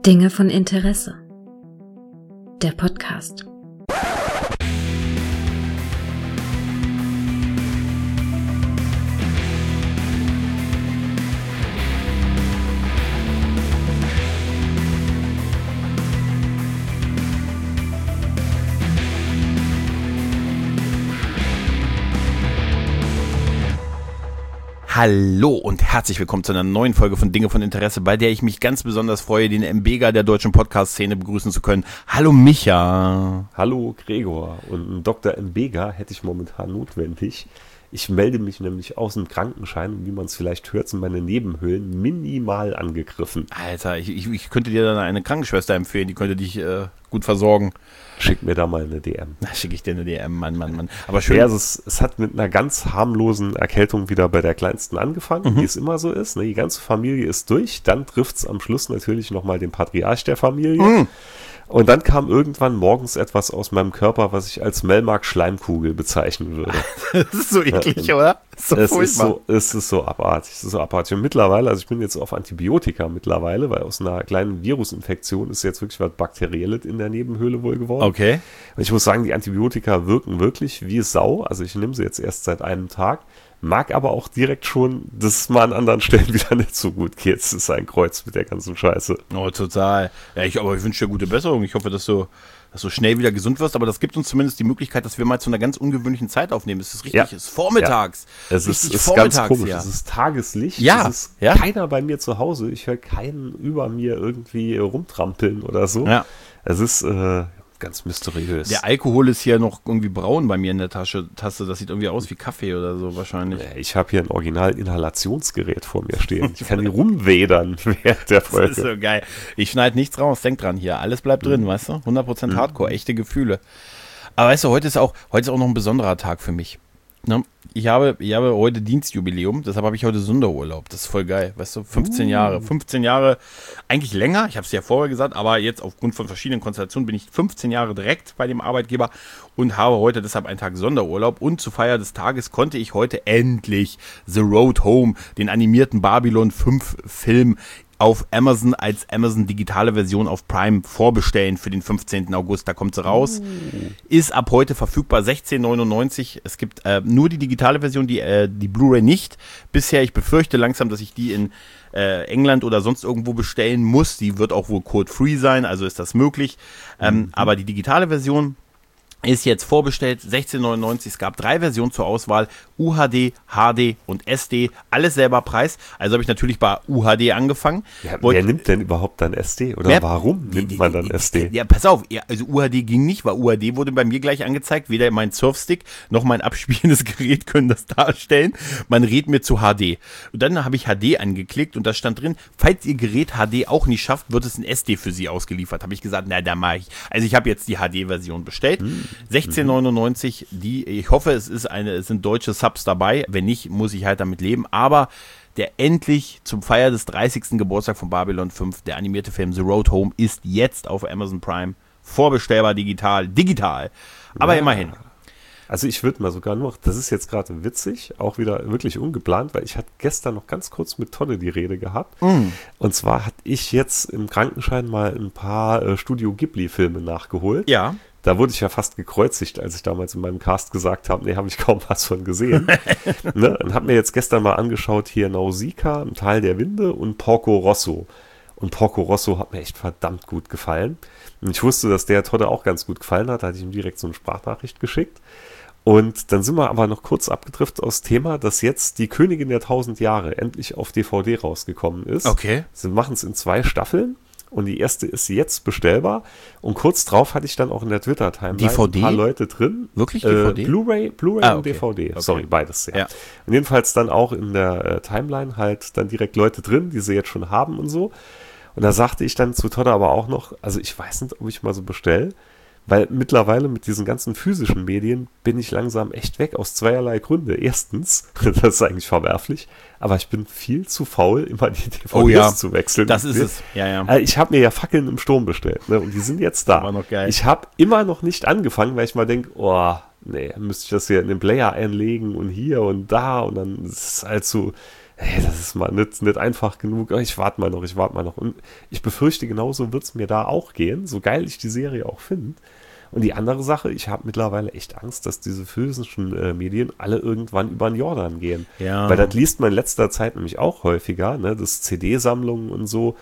Dinge von Interesse. Der Podcast. Hallo und herzlich willkommen zu einer neuen Folge von Dinge von Interesse, bei der ich mich ganz besonders freue, den Mbega der deutschen Podcast-Szene begrüßen zu können. Hallo Micha. Hallo Gregor. Und einen Dr. Mbega hätte ich momentan notwendig. Ich melde mich nämlich aus dem Krankenschein und wie man es vielleicht hört, sind meine Nebenhöhlen minimal angegriffen. Alter, ich könnte dir dann eine Krankenschwester empfehlen, die könnte dich gut versorgen. Schick mir da mal eine DM. Na, schicke ich dir eine DM, Mann. Aber schön. Ja, also es hat mit einer ganz harmlosen Erkältung wieder bei der Kleinsten angefangen, wie es immer so ist. Ne? Die ganze Familie ist durch. Dann trifft es am Schluss natürlich nochmal den Patriarch der Familie. Und dann kam irgendwann morgens etwas aus meinem Körper, was ich als Melmark-Schleimkugel bezeichnen würde. Das ist so eklig, ja, oder? Es ist so abartig. Und mittlerweile, also ich bin jetzt auf Antibiotika mittlerweile, weil aus einer kleinen Virusinfektion ist jetzt wirklich was Bakterielles in der Nebenhöhle wohl geworden. Okay. Und ich muss sagen, die Antibiotika wirken wirklich wie Sau. Also ich nehme sie jetzt erst seit einem Tag. Mag aber auch direkt schon, dass es mal an anderen Stellen wieder nicht so gut geht. Es ist ein Kreuz mit der ganzen Scheiße. Oh, total. Ja, aber ich wünsche dir gute Besserung. Ich hoffe, dass du schnell wieder gesund wirst. Aber das gibt uns zumindest die Möglichkeit, dass wir mal zu einer ganz ungewöhnlichen Zeit aufnehmen. Es ist richtig, es ist vormittags. Ja. Es ist ganz komisch. Ja. Es ist Tageslicht. Ja. Es ist keiner bei mir zu Hause. Ich höre keinen über mir irgendwie rumtrampeln oder so. Ja. Es ist ganz mysteriös. Der Alkohol ist hier noch irgendwie braun bei mir in der Tasse. Das sieht irgendwie aus wie Kaffee oder so wahrscheinlich. Ich habe hier ein Original-Inhalationsgerät vor mir stehen. Ich kann die rumwedern während der Folge. Das ist so geil. Ich schneide nichts raus. Denk dran hier. Alles bleibt drin, weißt du? 100% Hardcore, echte Gefühle. Aber weißt du, heute ist auch noch ein besonderer Tag für mich. Ne? Ich habe heute Dienstjubiläum, deshalb habe ich heute Sonderurlaub. Das ist voll geil, weißt du, 15 Jahre. 15 Jahre, eigentlich länger, ich habe es ja vorher gesagt, aber jetzt aufgrund von verschiedenen Konstellationen bin ich 15 Jahre direkt bei dem Arbeitgeber und habe heute deshalb einen Tag Sonderurlaub. Und zur Feier des Tages konnte ich heute endlich The Road Home, den animierten Babylon 5 Film, auf Amazon als Amazon digitale Version auf Prime vorbestellen für den 15. August. Da kommt sie raus. Ist ab heute verfügbar, 16,99. Es gibt nur die digitale Version, die Blu-ray nicht. Bisher, ich befürchte langsam, dass ich die in England oder sonst irgendwo bestellen muss. Die wird auch wohl code-free sein, also ist das möglich. Aber die digitale Version ist jetzt vorbestellt, 16,99. Es gab 3 Versionen zur Auswahl, UHD, HD und SD, alles selber Preis. Also habe ich natürlich bei UHD angefangen. Ja, wer nimmt denn überhaupt dann SD? Oder warum nimmt man dann SD? Ja, pass auf, also UHD ging nicht, weil UHD wurde bei mir gleich angezeigt. Weder mein Surfstick noch mein abspielendes Gerät können das darstellen. Man rät mir zu HD. Und dann habe ich HD angeklickt und da stand drin, falls Ihr Gerät HD auch nicht schafft, wird es ein SD für Sie ausgeliefert. Habe ich gesagt, na, da mache ich. Also ich habe jetzt die HD-Version bestellt. 16,99, ich hoffe, es sind deutsche Subs dabei, wenn nicht, muss ich halt damit leben, aber der endlich zum Feier des 30. Geburtstag von Babylon 5, der animierte Film The Road Home, ist jetzt auf Amazon Prime vorbestellbar digital, aber immerhin. Also ich würde mal sogar noch, das ist jetzt gerade witzig, auch wieder wirklich ungeplant, weil ich hatte gestern noch ganz kurz mit Tonne die Rede gehabt. Und zwar hatte ich jetzt im Krankenschein mal ein paar Studio Ghibli-Filme nachgeholt. Ja. Da wurde ich ja fast gekreuzigt, als ich damals in meinem Cast gesagt habe, nee, habe ich kaum was von gesehen. Ne? Und habe mir jetzt gestern mal angeschaut, hier Nausicaa, ein Tal der Winde und Porco Rosso. Und Porco Rosso hat mir echt verdammt gut gefallen. Und ich wusste, dass der Todde auch ganz gut gefallen hat, da hatte ich ihm direkt so eine Sprachnachricht geschickt. Und dann sind wir aber noch kurz abgedriftet aus Thema, dass jetzt die Königin der 1000 Jahre endlich auf DVD rausgekommen ist. Okay. Sie machen es in 2 Staffeln. Und die erste ist jetzt bestellbar. Und kurz drauf hatte ich dann auch in der Twitter-Timeline DVD? ein paar Leute drin. Wirklich DVD? Blu-ray okay. und DVD. Okay. Sorry, beides. Ja. Und jedenfalls dann auch in der Timeline halt dann direkt Leute drin, die sie jetzt schon haben und so. Und da sagte ich dann zu Todde aber auch noch, also ich weiß nicht, ob ich mal so bestelle, weil mittlerweile mit diesen ganzen physischen Medien bin ich langsam echt weg, aus zweierlei Gründe. Erstens, das ist eigentlich verwerflich, aber ich bin viel zu faul, immer die DVDs zu wechseln. Das ist es, ja. Ich habe mir ja Fackeln im Sturm bestellt, ne? Und die sind jetzt da. War noch geil. Ich habe immer noch nicht angefangen, weil ich mal denke, müsste ich das hier in den Player einlegen und hier und da und dann ist es halt so, hey, das ist mal nicht einfach genug, ich warte mal noch. Und ich befürchte, genauso wird es mir da auch gehen, so geil ich die Serie auch finde. Und die andere Sache, ich habe mittlerweile echt Angst, dass diese physischen Medien alle irgendwann über den Jordan gehen. Ja. Weil das liest man in letzter Zeit nämlich auch häufiger, ne, dass CD-Sammlungen und so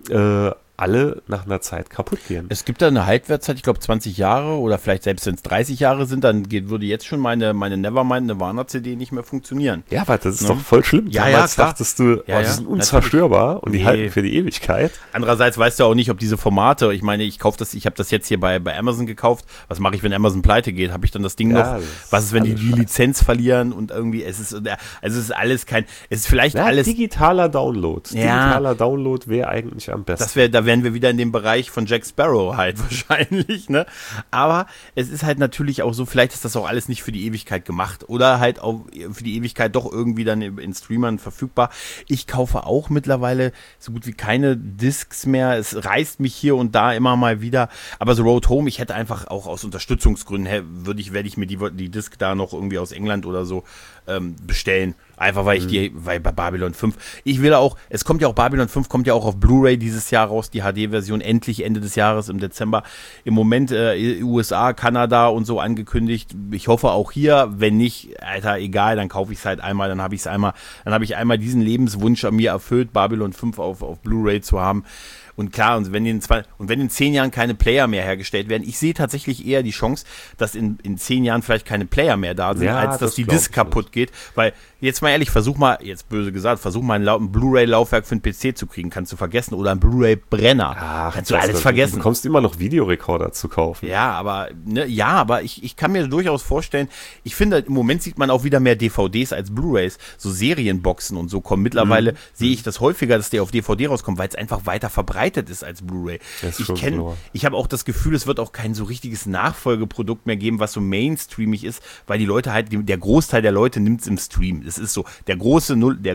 alle nach einer Zeit kaputt gehen. Es gibt da eine Haltwertszeit, ich glaube 20 Jahre oder vielleicht selbst wenn es 30 Jahre sind, dann würde jetzt schon meine Nevermind Nirvana-CD nicht mehr funktionieren. Ja, aber das ist doch voll schlimm. Ja, Damals klar. dachtest du, die sind unzerstörbar und die halten für die Ewigkeit. Andererseits weißt du auch nicht, ob diese Formate, ich meine, ich habe das jetzt hier bei Amazon gekauft. Was mache ich, wenn Amazon pleite geht? Habe ich dann das Ding noch? Was ist, wenn die Lizenz verlieren und irgendwie, es ist alles es ist vielleicht alles. Digitaler Download. Digitaler Download wäre eigentlich am besten. Da wären wir wieder in dem Bereich von Jack Sparrow halt wahrscheinlich, ne? Aber es ist halt natürlich auch so, vielleicht ist das auch alles nicht für die Ewigkeit gemacht oder halt auch für die Ewigkeit doch irgendwie dann in Streamern verfügbar. Ich kaufe auch mittlerweile so gut wie keine Discs mehr. Es reißt mich hier und da immer mal wieder. Aber so Road Home, ich hätte einfach auch aus Unterstützungsgründen, werde ich mir die Disc da noch irgendwie aus England oder so bestellen. Einfach weil bei Babylon 5, Babylon 5 kommt ja auch auf Blu-ray dieses Jahr raus, die HD-Version endlich Ende des Jahres im Dezember. Im Moment USA, Kanada und so angekündigt. Ich hoffe auch hier, wenn nicht, Alter, egal, dann kaufe ich es halt einmal, dann habe ich einmal diesen Lebenswunsch an mir erfüllt, Babylon 5 auf Blu-ray zu haben. Und klar, wenn in 10 Jahren keine Player mehr hergestellt werden, ich sehe tatsächlich eher die Chance, dass in 10 Jahren vielleicht keine Player mehr da sind, als dass die Disc kaputt geht. Weil, jetzt mal ehrlich, versuch mal ein Blu-ray-Laufwerk für einen PC zu kriegen, kannst du vergessen. Oder ein Blu-ray-Brenner. Kannst du alles vergessen. Du bekommst immer noch Videorekorder zu kaufen. Ja, aber ich kann mir durchaus vorstellen, ich finde, im Moment sieht man auch wieder mehr DVDs als Blu-rays. So Serienboxen und so kommen. Mittlerweile sehe ich das häufiger, dass der auf DVD rauskommt, weil es einfach weiter verbreitet ist als Blu-ray. Ich habe auch das Gefühl, es wird auch kein so richtiges Nachfolgeprodukt mehr geben, was so mainstreamig ist, weil die Leute halt, der Großteil der Leute nimmt es im Stream. Es ist so, der große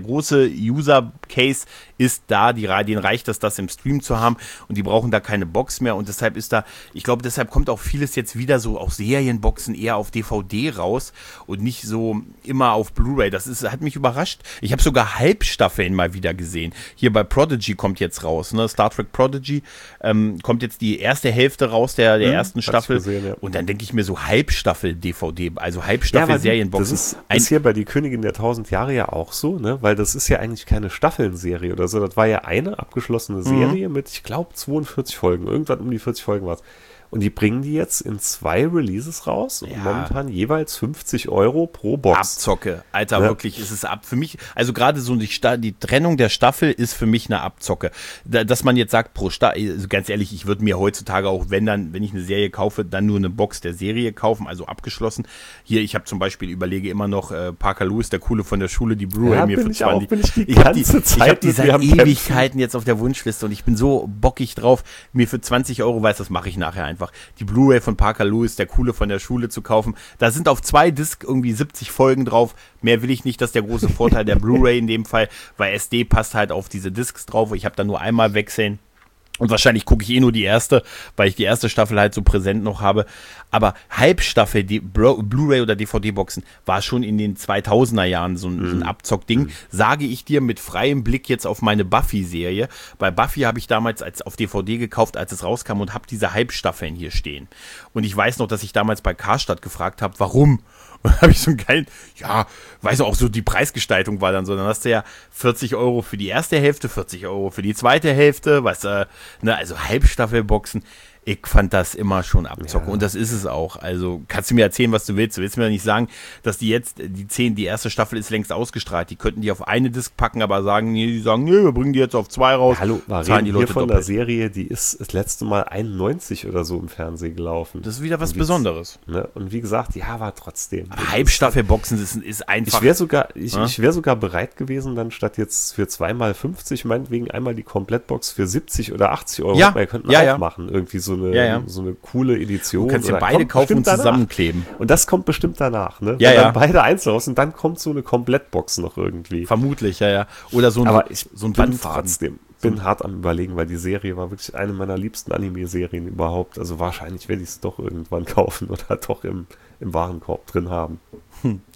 User-Case ist da, denen reicht das im Stream zu haben und die brauchen da keine Box mehr und deshalb deshalb kommt auch vieles jetzt wieder so, auch Serienboxen eher auf DVD raus und nicht so immer auf Blu-ray. Hat mich überrascht. Ich habe sogar Halbstaffeln mal wieder gesehen. Hier bei Prodigy kommt jetzt raus, ne? Star Trek Prodigy, kommt jetzt die erste Hälfte raus der ersten Staffel gesehen, ja. Und dann denke ich mir so Halbstaffel-DVD, also Halbstaffel-Serienboxen. Das ist hier bei Die Königin der 1000 Jahre ja auch so, ne? Weil das ist ja eigentlich keine Staffelnserie oder so, das war ja eine abgeschlossene Serie mit, ich glaube, 42 Folgen, irgendwann um die 40 Folgen war es. Und die bringen die jetzt in 2 Releases raus und momentan jeweils 50 € pro Box. Abzocke. Alter, wirklich ist es ab. Für mich, also gerade so die Trennung der Staffel ist für mich eine Abzocke. Dass man jetzt sagt, pro Staffel, also ganz ehrlich, ich würde mir heutzutage auch, wenn ich eine Serie kaufe, dann nur eine Box der Serie kaufen, also abgeschlossen. Hier, ich habe zum Beispiel, überlege immer noch Parker Lewis, der Coole von der Schule, die Blu-ray mir für 20. Ich habe die seit Ewigkeiten jetzt auf der Wunschliste und ich bin so bockig drauf, mir für 20 €, das mache ich nachher einfach, die Blu-ray von Parker Lewis, der Coole von der Schule, zu kaufen. Da sind auf 2 Disc irgendwie 70 Folgen drauf. Mehr will ich nicht, das ist der große Vorteil der Blu-ray in dem Fall, weil SD passt halt auf diese Discs drauf. Ich habe da nur einmal wechseln. Und wahrscheinlich gucke ich nur die erste, weil ich die erste Staffel halt so präsent noch habe. Aber Halbstaffel, die Blu-ray oder DVD-Boxen, war schon in den 2000er Jahren so ein Abzockding. Sage ich dir mit freiem Blick jetzt auf meine Buffy-Serie. Bei Buffy habe ich damals auf DVD gekauft, als es rauskam und habe diese Halbstaffeln hier stehen. Und ich weiß noch, dass ich damals bei Karstadt gefragt habe, warum? Und dann habe ich so einen geilen, weiß auch so, die Preisgestaltung war dann so, dann hast du ja 40 € für die erste Hälfte, 40 € für die zweite Hälfte, also Halbstaffelboxen. Ich fand das immer schon Abzocke und das ist es auch. Also kannst du mir erzählen, was du willst. Du willst mir nicht sagen, dass die erste Staffel ist längst ausgestrahlt. Die könnten die auf eine Disc packen, aber wir bringen die jetzt auf 2 raus. Hallo, wir reden hier von der Serie, die ist das letzte Mal 91 oder so im Fernsehen gelaufen. Das ist wieder was Besonderes. Ne? Und wie gesagt, war trotzdem. Halbstaffelboxen ist einfach. Ich wäre sogar bereit gewesen, dann statt jetzt für 2x50, meinetwegen einmal die Komplettbox für 70 oder 80 €. Wir könnten auch machen, irgendwie so eine coole Edition. Du kannst ja beide kaufen und zusammenkleben. Und das kommt bestimmt danach, ne? Ja, wenn dann beide einzeln raus und dann kommt so eine Komplettbox noch irgendwie. Vermutlich, ja. Oder so ein Bandfaden. Bin hart am Überlegen, weil die Serie war wirklich eine meiner liebsten Anime-Serien überhaupt. Also wahrscheinlich werde ich es doch irgendwann kaufen oder doch im Warenkorb drin haben.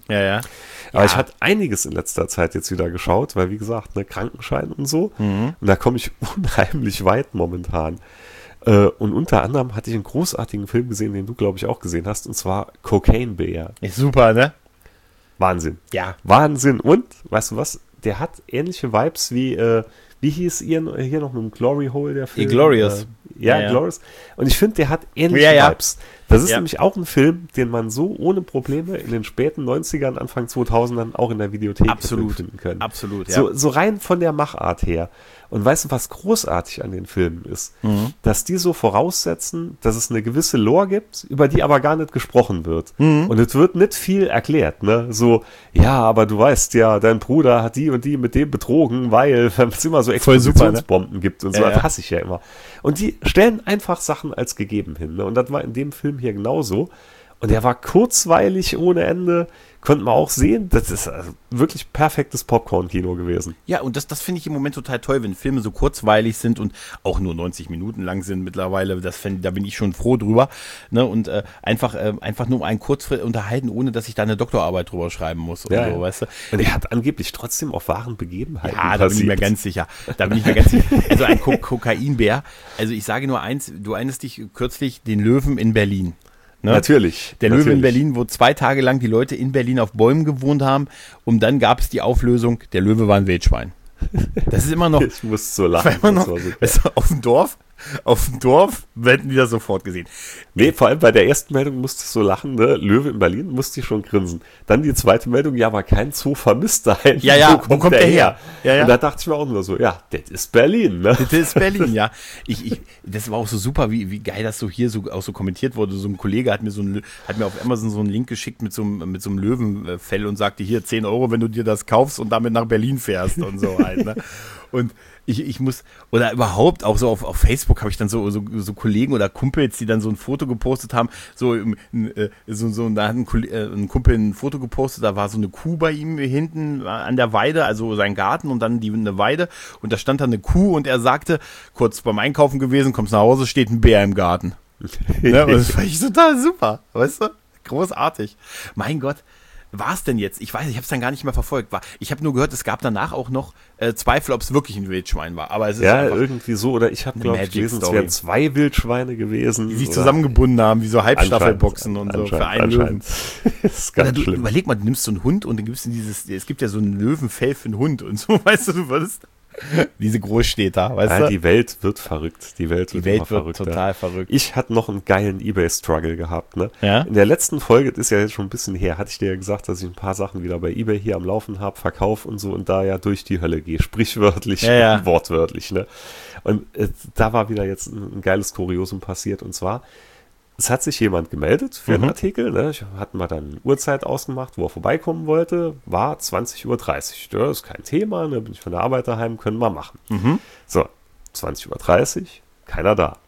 Ja, ja. Aber ich hatte einiges in letzter Zeit jetzt wieder geschaut, weil wie gesagt, ne, Krankenschein und so. Und da komme ich unheimlich weit momentan. Und unter anderem hatte ich einen großartigen Film gesehen, den du, glaube ich, auch gesehen hast, und zwar Cocaine Bear. Ist super, ne? Wahnsinn. Ja. Wahnsinn. Und, weißt du was, der hat ähnliche Vibes wie hieß hier noch mit dem Glory Hole, der Film? Glorious. Ja, Glorious. Und ich finde, der hat ähnliche Vibes. Das ist nämlich auch ein Film, den man so ohne Probleme in den späten 90ern, Anfang 2000ern auch in der Videothek finden können. Absolut, ja. So rein von der Machart her. Und weißt du, was großartig an den Filmen ist? Dass die so voraussetzen, dass es eine gewisse Lore gibt, über die aber gar nicht gesprochen wird. Und es wird nicht viel erklärt, ne? So, ja, aber du weißt ja, dein Bruder hat die und die mit dem betrogen, weil es immer so Explosionsbomben gibt und so. Das hasse ich ja immer. Und die stellen einfach Sachen als gegeben hin, ne? Und das war in dem Film hier genauso. Und der war kurzweilig ohne Ende. Konnte man auch sehen, das ist also wirklich perfektes Popcorn-Kino gewesen. Ja, und das finde ich im Moment total toll, wenn Filme so kurzweilig sind und auch nur 90 Minuten lang sind mittlerweile. Da bin ich schon froh drüber. Ne? Und einfach nur einen kurz unterhalten, ohne dass ich da eine Doktorarbeit drüber schreiben muss. Und so, weißt du? Und er hat angeblich trotzdem auf wahren Begebenheiten passiert. Da bin ich mir ganz sicher. Also ein Kokainbär. Also ich sage nur eins, du erinnerst dich kürzlich den Löwen in Berlin. Ne? Natürlich. Der Löwe in Berlin, wo 2 Tage lang die Leute in Berlin auf Bäumen gewohnt haben und dann gab es die Auflösung, der Löwe war ein Wildschwein. Das ist immer noch. Ich muss so lachen. Weißt du, auf dem Dorf werden die das sofort gesehen. Nee, vor allem bei der ersten Meldung musste ich so lachen, ne? Löwe in Berlin, musste ich schon grinsen. Dann die zweite Meldung, ja, aber kein Zoo vermisst da. Ja, wo kommt der her? Ja. Und da dachte ich mir auch nur so, ja, das ist Berlin, ne? Das ist Berlin, ja. Das war auch so super, wie geil das so hier auch so kommentiert wurde. So ein Kollege hat mir auf Amazon so einen Link geschickt mit so einem Löwenfell und sagte, hier 10 €, wenn du dir das kaufst und damit nach Berlin fährst und so halt, ne? Und ich muss, oder überhaupt auch so auf Facebook habe ich dann so Kollegen oder Kumpels, die dann so ein Foto gepostet haben, da hat ein Kumpel ein Foto gepostet, da war so eine Kuh bei ihm hinten an der Weide, also sein Garten und dann eine Weide und da stand da eine Kuh und er sagte, kurz beim Einkaufen gewesen, kommst nach Hause, steht ein Bär im Garten. Ne? Und das fand ich total super, weißt du? Großartig. Mein Gott. War es denn jetzt? Ich weiß, ich habe es dann gar nicht mehr verfolgt. Ich habe nur gehört, es gab danach auch noch Zweifel, ob es wirklich ein Wildschwein war. Aber es ist ja, irgendwie so. Oder ich habe, glaube ich, gelesen, es wären 2 Wildschweine gewesen. Die sich zusammengebunden haben, wie so Halbstaffelboxen und so für einen Löwen. Das ist ganz schlimm. Überleg mal, du nimmst so einen Hund und dann gibst du es gibt ja so ein Löwenfell für einen Hund und so, weißt du würdest diese Großstädter, weißt du? Die Welt wird verrückt. Die Welt wird total verrückt. Ich hatte noch einen geilen eBay-Struggle gehabt, ne? Ja? In der letzten Folge, das ist ja jetzt schon ein bisschen her, hatte ich dir ja gesagt, dass ich ein paar Sachen wieder bei eBay hier am Laufen habe, Verkauf und so und da ja durch die Hölle gehe, sprichwörtlich und wortwörtlich, ne? Und da war wieder jetzt ein geiles Kuriosum passiert und zwar, es hat sich jemand gemeldet für einen Artikel. Ne? Ich hatte mal dann eine Uhrzeit ausgemacht, wo er vorbeikommen wollte. War 20:30 Uhr. Ja, ist kein Thema. Ne? Bin ich von der Arbeit daheim, können wir machen. So, 20:30 Uhr, keiner da.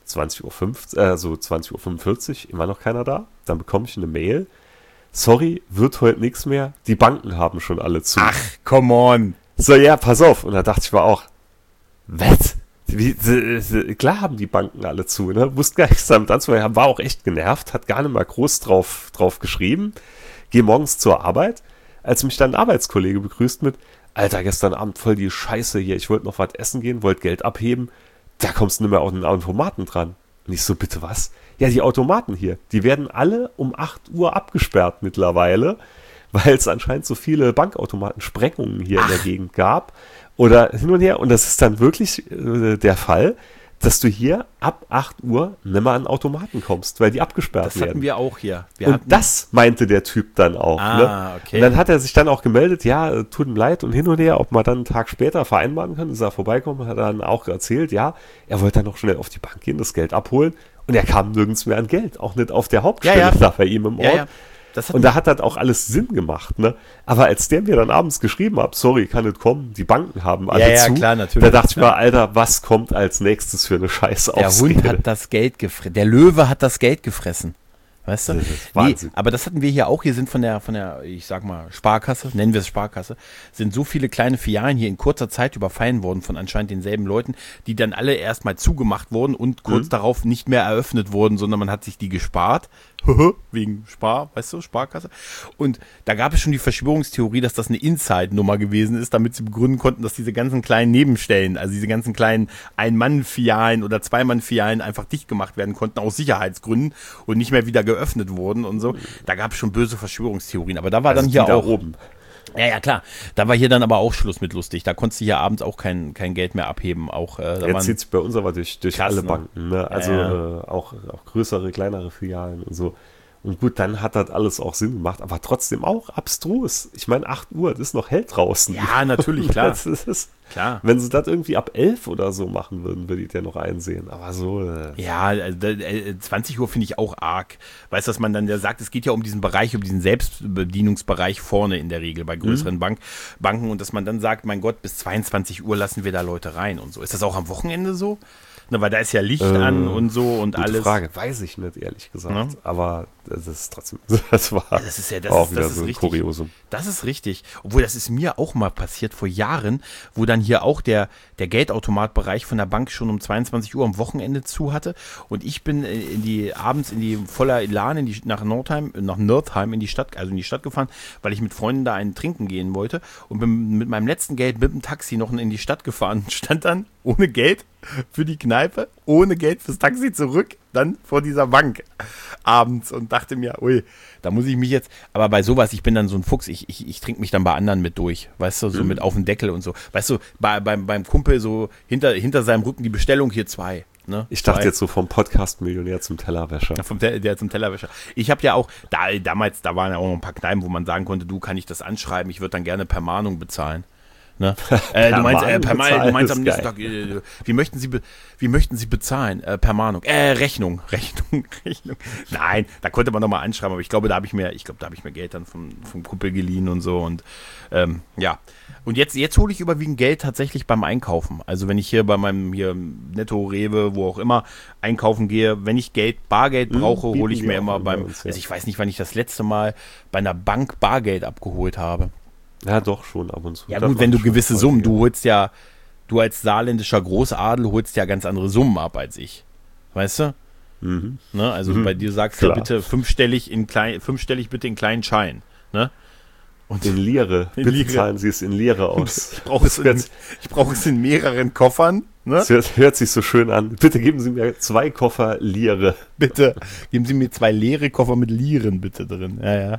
20:45 Uhr, immer noch keiner da. Dann bekomme ich eine Mail. Sorry, wird heute nichts mehr. Die Banken haben schon alle zu. Ach, come on. So, ja, pass auf. Und da dachte ich mir auch, was? Klar haben die Banken alle zu, ne? Wusste gar nichts damit anzufangen, war auch echt genervt, hat gar nicht mal groß drauf geschrieben. Geh morgens zur Arbeit, als mich dann ein Arbeitskollege begrüßt mit, Alter, gestern Abend voll die Scheiße hier, ich wollte noch was essen gehen, wollte Geld abheben, da kommst du nicht mehr auf den Automaten dran. Und ich so, bitte was? Ja, die Automaten hier, die werden alle um 8 Uhr abgesperrt mittlerweile, weil es anscheinend so viele Bankautomatensprengungen hier in der Gegend gab. Oder hin und her. Und das ist dann wirklich der Fall, dass du hier ab 8 Uhr nicht mehr an Automaten kommst, weil die abgesperrt werden. Das hatten wir auch hier. Das meinte der Typ dann auch. Ne? Okay. Und dann hat er sich dann auch gemeldet, ja, tut ihm leid und hin und her, ob man dann einen Tag später vereinbaren kann, dass er vorbeikommt, hat er dann auch erzählt, ja, er wollte dann noch schnell auf die Bank gehen, das Geld abholen und er kam nirgends mehr an Geld, auch nicht auf der Hauptstelle da bei ihm im Ort. Ja. Und da hat das auch alles Sinn gemacht, ne? Aber als der mir dann abends geschrieben hat, sorry, kann nicht kommen, die Banken haben alle zu, klar, natürlich, da dachte ich mir, Alter, was kommt als nächstes für eine Scheiße Der Hund hat das Geld gefressen, der Löwe hat das Geld gefressen. Weißt du? Das ist Wahnsinn. Nee, aber das hatten wir hier auch. Hier sind von der, ich sag mal, Sparkasse, nennen wir es Sparkasse, sind so viele kleine Filialen hier in kurzer Zeit überfallen worden von anscheinend denselben Leuten, die dann alle erstmal zugemacht wurden und kurz darauf nicht mehr eröffnet wurden, sondern man hat sich die gespart, wegen Sparkasse. Und da gab es schon die Verschwörungstheorie, dass das eine Inside-Nummer gewesen ist, damit sie begründen konnten, dass diese ganzen kleinen Nebenstellen, also diese ganzen kleinen Ein-Mann-Filialen oder Zwei-Mann-Filialen einfach dicht gemacht werden konnten, aus Sicherheitsgründen und nicht mehr wieder geöffnet wurden und so. Da gab es schon böse Verschwörungstheorien, aber da war Also dann hier die da auch oben. Ja, klar. Da war hier dann aber auch Schluss mit lustig. Da konntest du hier abends auch kein Geld mehr abheben. Auch, Jetzt zieht sich bei uns aber durch krass, alle ne? Banken. Ne? Also auch größere, kleinere Filialen und so. Und gut, dann hat das alles auch Sinn gemacht, aber trotzdem auch abstrus. Ich meine, 8 Uhr, das ist noch hell draußen. Ja, natürlich, klar. Das ist, Klar. Wenn sie das irgendwie ab 11 oder so machen würden, würde ich ja noch einsehen. Aber so. Ja, also 20 Uhr finde ich auch arg. Weißt du, dass man dann ja sagt, es geht ja um diesen Bereich, um diesen Selbstbedienungsbereich vorne in der Regel bei größeren Banken und dass man dann sagt, mein Gott, bis 22 Uhr lassen wir da Leute rein und so. Ist das auch am Wochenende so? Na, weil da ist ja Licht an und so und gute alles. Frage, weiß ich nicht, ehrlich gesagt. Ja. Aber das ist trotzdem, das war Das ist ja, auch wieder das so ist ein richtig. Kuriosum. Das ist richtig. Obwohl, das ist mir auch mal passiert vor Jahren, wo dann hier auch der Geldautomatbereich von der Bank schon um 22 Uhr am Wochenende zu hatte. Und ich bin abends in die voller Elan nach Nordheim in die Stadt, also in die Stadt gefahren, weil ich mit Freunden da einen trinken gehen wollte. Und bin mit meinem letzten Geld mit dem Taxi noch in die Stadt gefahren. Stand dann ohne Geld für die Kneipe, ohne Geld fürs Taxi zurück, dann vor dieser Bank abends und dachte mir, ui, da muss ich mich jetzt, aber bei sowas, ich bin dann so ein Fuchs, ich trinke mich dann bei anderen mit durch, weißt du, so mit auf den Deckel und so, weißt du, beim Kumpel so hinter seinem Rücken die Bestellung hier 2. Ne? Ich dachte jetzt so vom Podcast-Millionär zum Tellerwäscher. Ja, der zum Tellerwäscher. Ich habe ja auch, damals, da waren ja auch noch ein paar Kneipen, wo man sagen konnte, du, kann ich das anschreiben, ich würde dann gerne per Mahnung bezahlen. Ne? Du meinst am nächsten Tag, wie möchten Sie bezahlen? Per Mahnung. Rechnung. Nein, da konnte man nochmal anschreiben, aber ich glaube, da habe ich mir Geld dann vom Kumpel geliehen und so und ja. Und jetzt hole ich überwiegend Geld tatsächlich beim Einkaufen. Also wenn ich hier bei meinem hier Netto, Rewe, wo auch immer einkaufen gehe, wenn ich Bargeld brauche, hole ich mir immer also ich weiß nicht, wann ich das letzte Mal bei einer Bank Bargeld abgeholt habe. Ja, doch, schon ab und zu. Ja gut, wenn du gewisse Summen, du als saarländischer Großadel holst ja ganz andere Summen ab als ich. Weißt du? Mhm. Ne? Also bei dir sagst Klar. du bitte fünfstellig bitte in kleinen Schein. Ne? Und in Lire. Bitte zahlen Sie es in Lire aus. Ich brauche es in mehreren Koffern. Ne? Das hört sich so schön an. Bitte geben Sie mir 2 Koffer Lire. Bitte geben Sie mir 2 leere Koffer mit Liren bitte drin. Ja.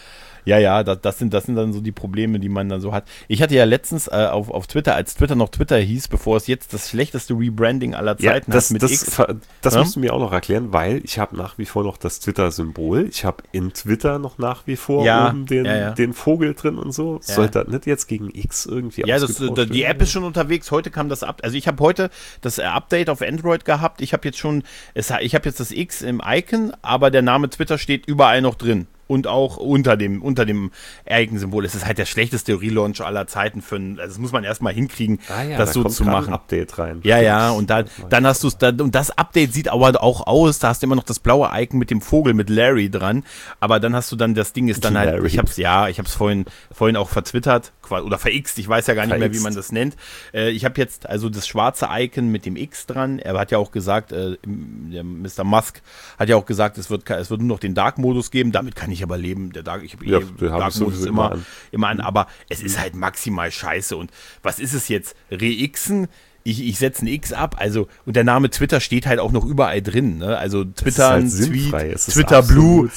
Ja, das sind dann so die Probleme, die man dann so hat. Ich hatte ja letztens auf Twitter, als Twitter noch Twitter hieß, bevor es jetzt das schlechteste Rebranding aller Zeiten hat mit X. Das musst du mir auch noch erklären, weil ich habe nach wie vor noch das Twitter-Symbol. Ich habe in Twitter noch nach wie vor oben den Vogel drin und so. Ja. Sollte das nicht jetzt gegen X irgendwie ausgetauscht werden? Die App ist schon unterwegs. Heute kam das Update. Also ich habe heute das Update auf Android gehabt. Ich habe jetzt das X im Icon, aber der Name Twitter steht überall noch drin. Und auch unter dem Icon-Symbol. Es ist halt der schlechteste Relaunch aller Zeiten also das muss man erstmal hinkriegen, das so zu machen. Ein Update rein. Ja, und dann hast du es, und das Update sieht aber auch aus, da hast du immer noch das blaue Icon mit dem Vogel, mit Larry dran, aber dann hast du dann, das Ding ist dann halt, ich hab's vorhin auch vertwittert, oder verixt, ich weiß ja gar nicht mehr, wie man das nennt. Ich habe jetzt also das schwarze Icon mit dem X dran, er hat ja auch gesagt, der Mr. Musk hat ja auch gesagt, es wird nur noch den Dark-Modus geben, damit kann ich aber leben, ich habe Dark-Modus immer an, aber es ist halt maximal scheiße und was ist es jetzt, Re-Xen? Ich setze ein X ab, also, und der Name Twitter steht halt auch noch überall drin, ne? Also Twitter, halt Tweet, Twitter Blue.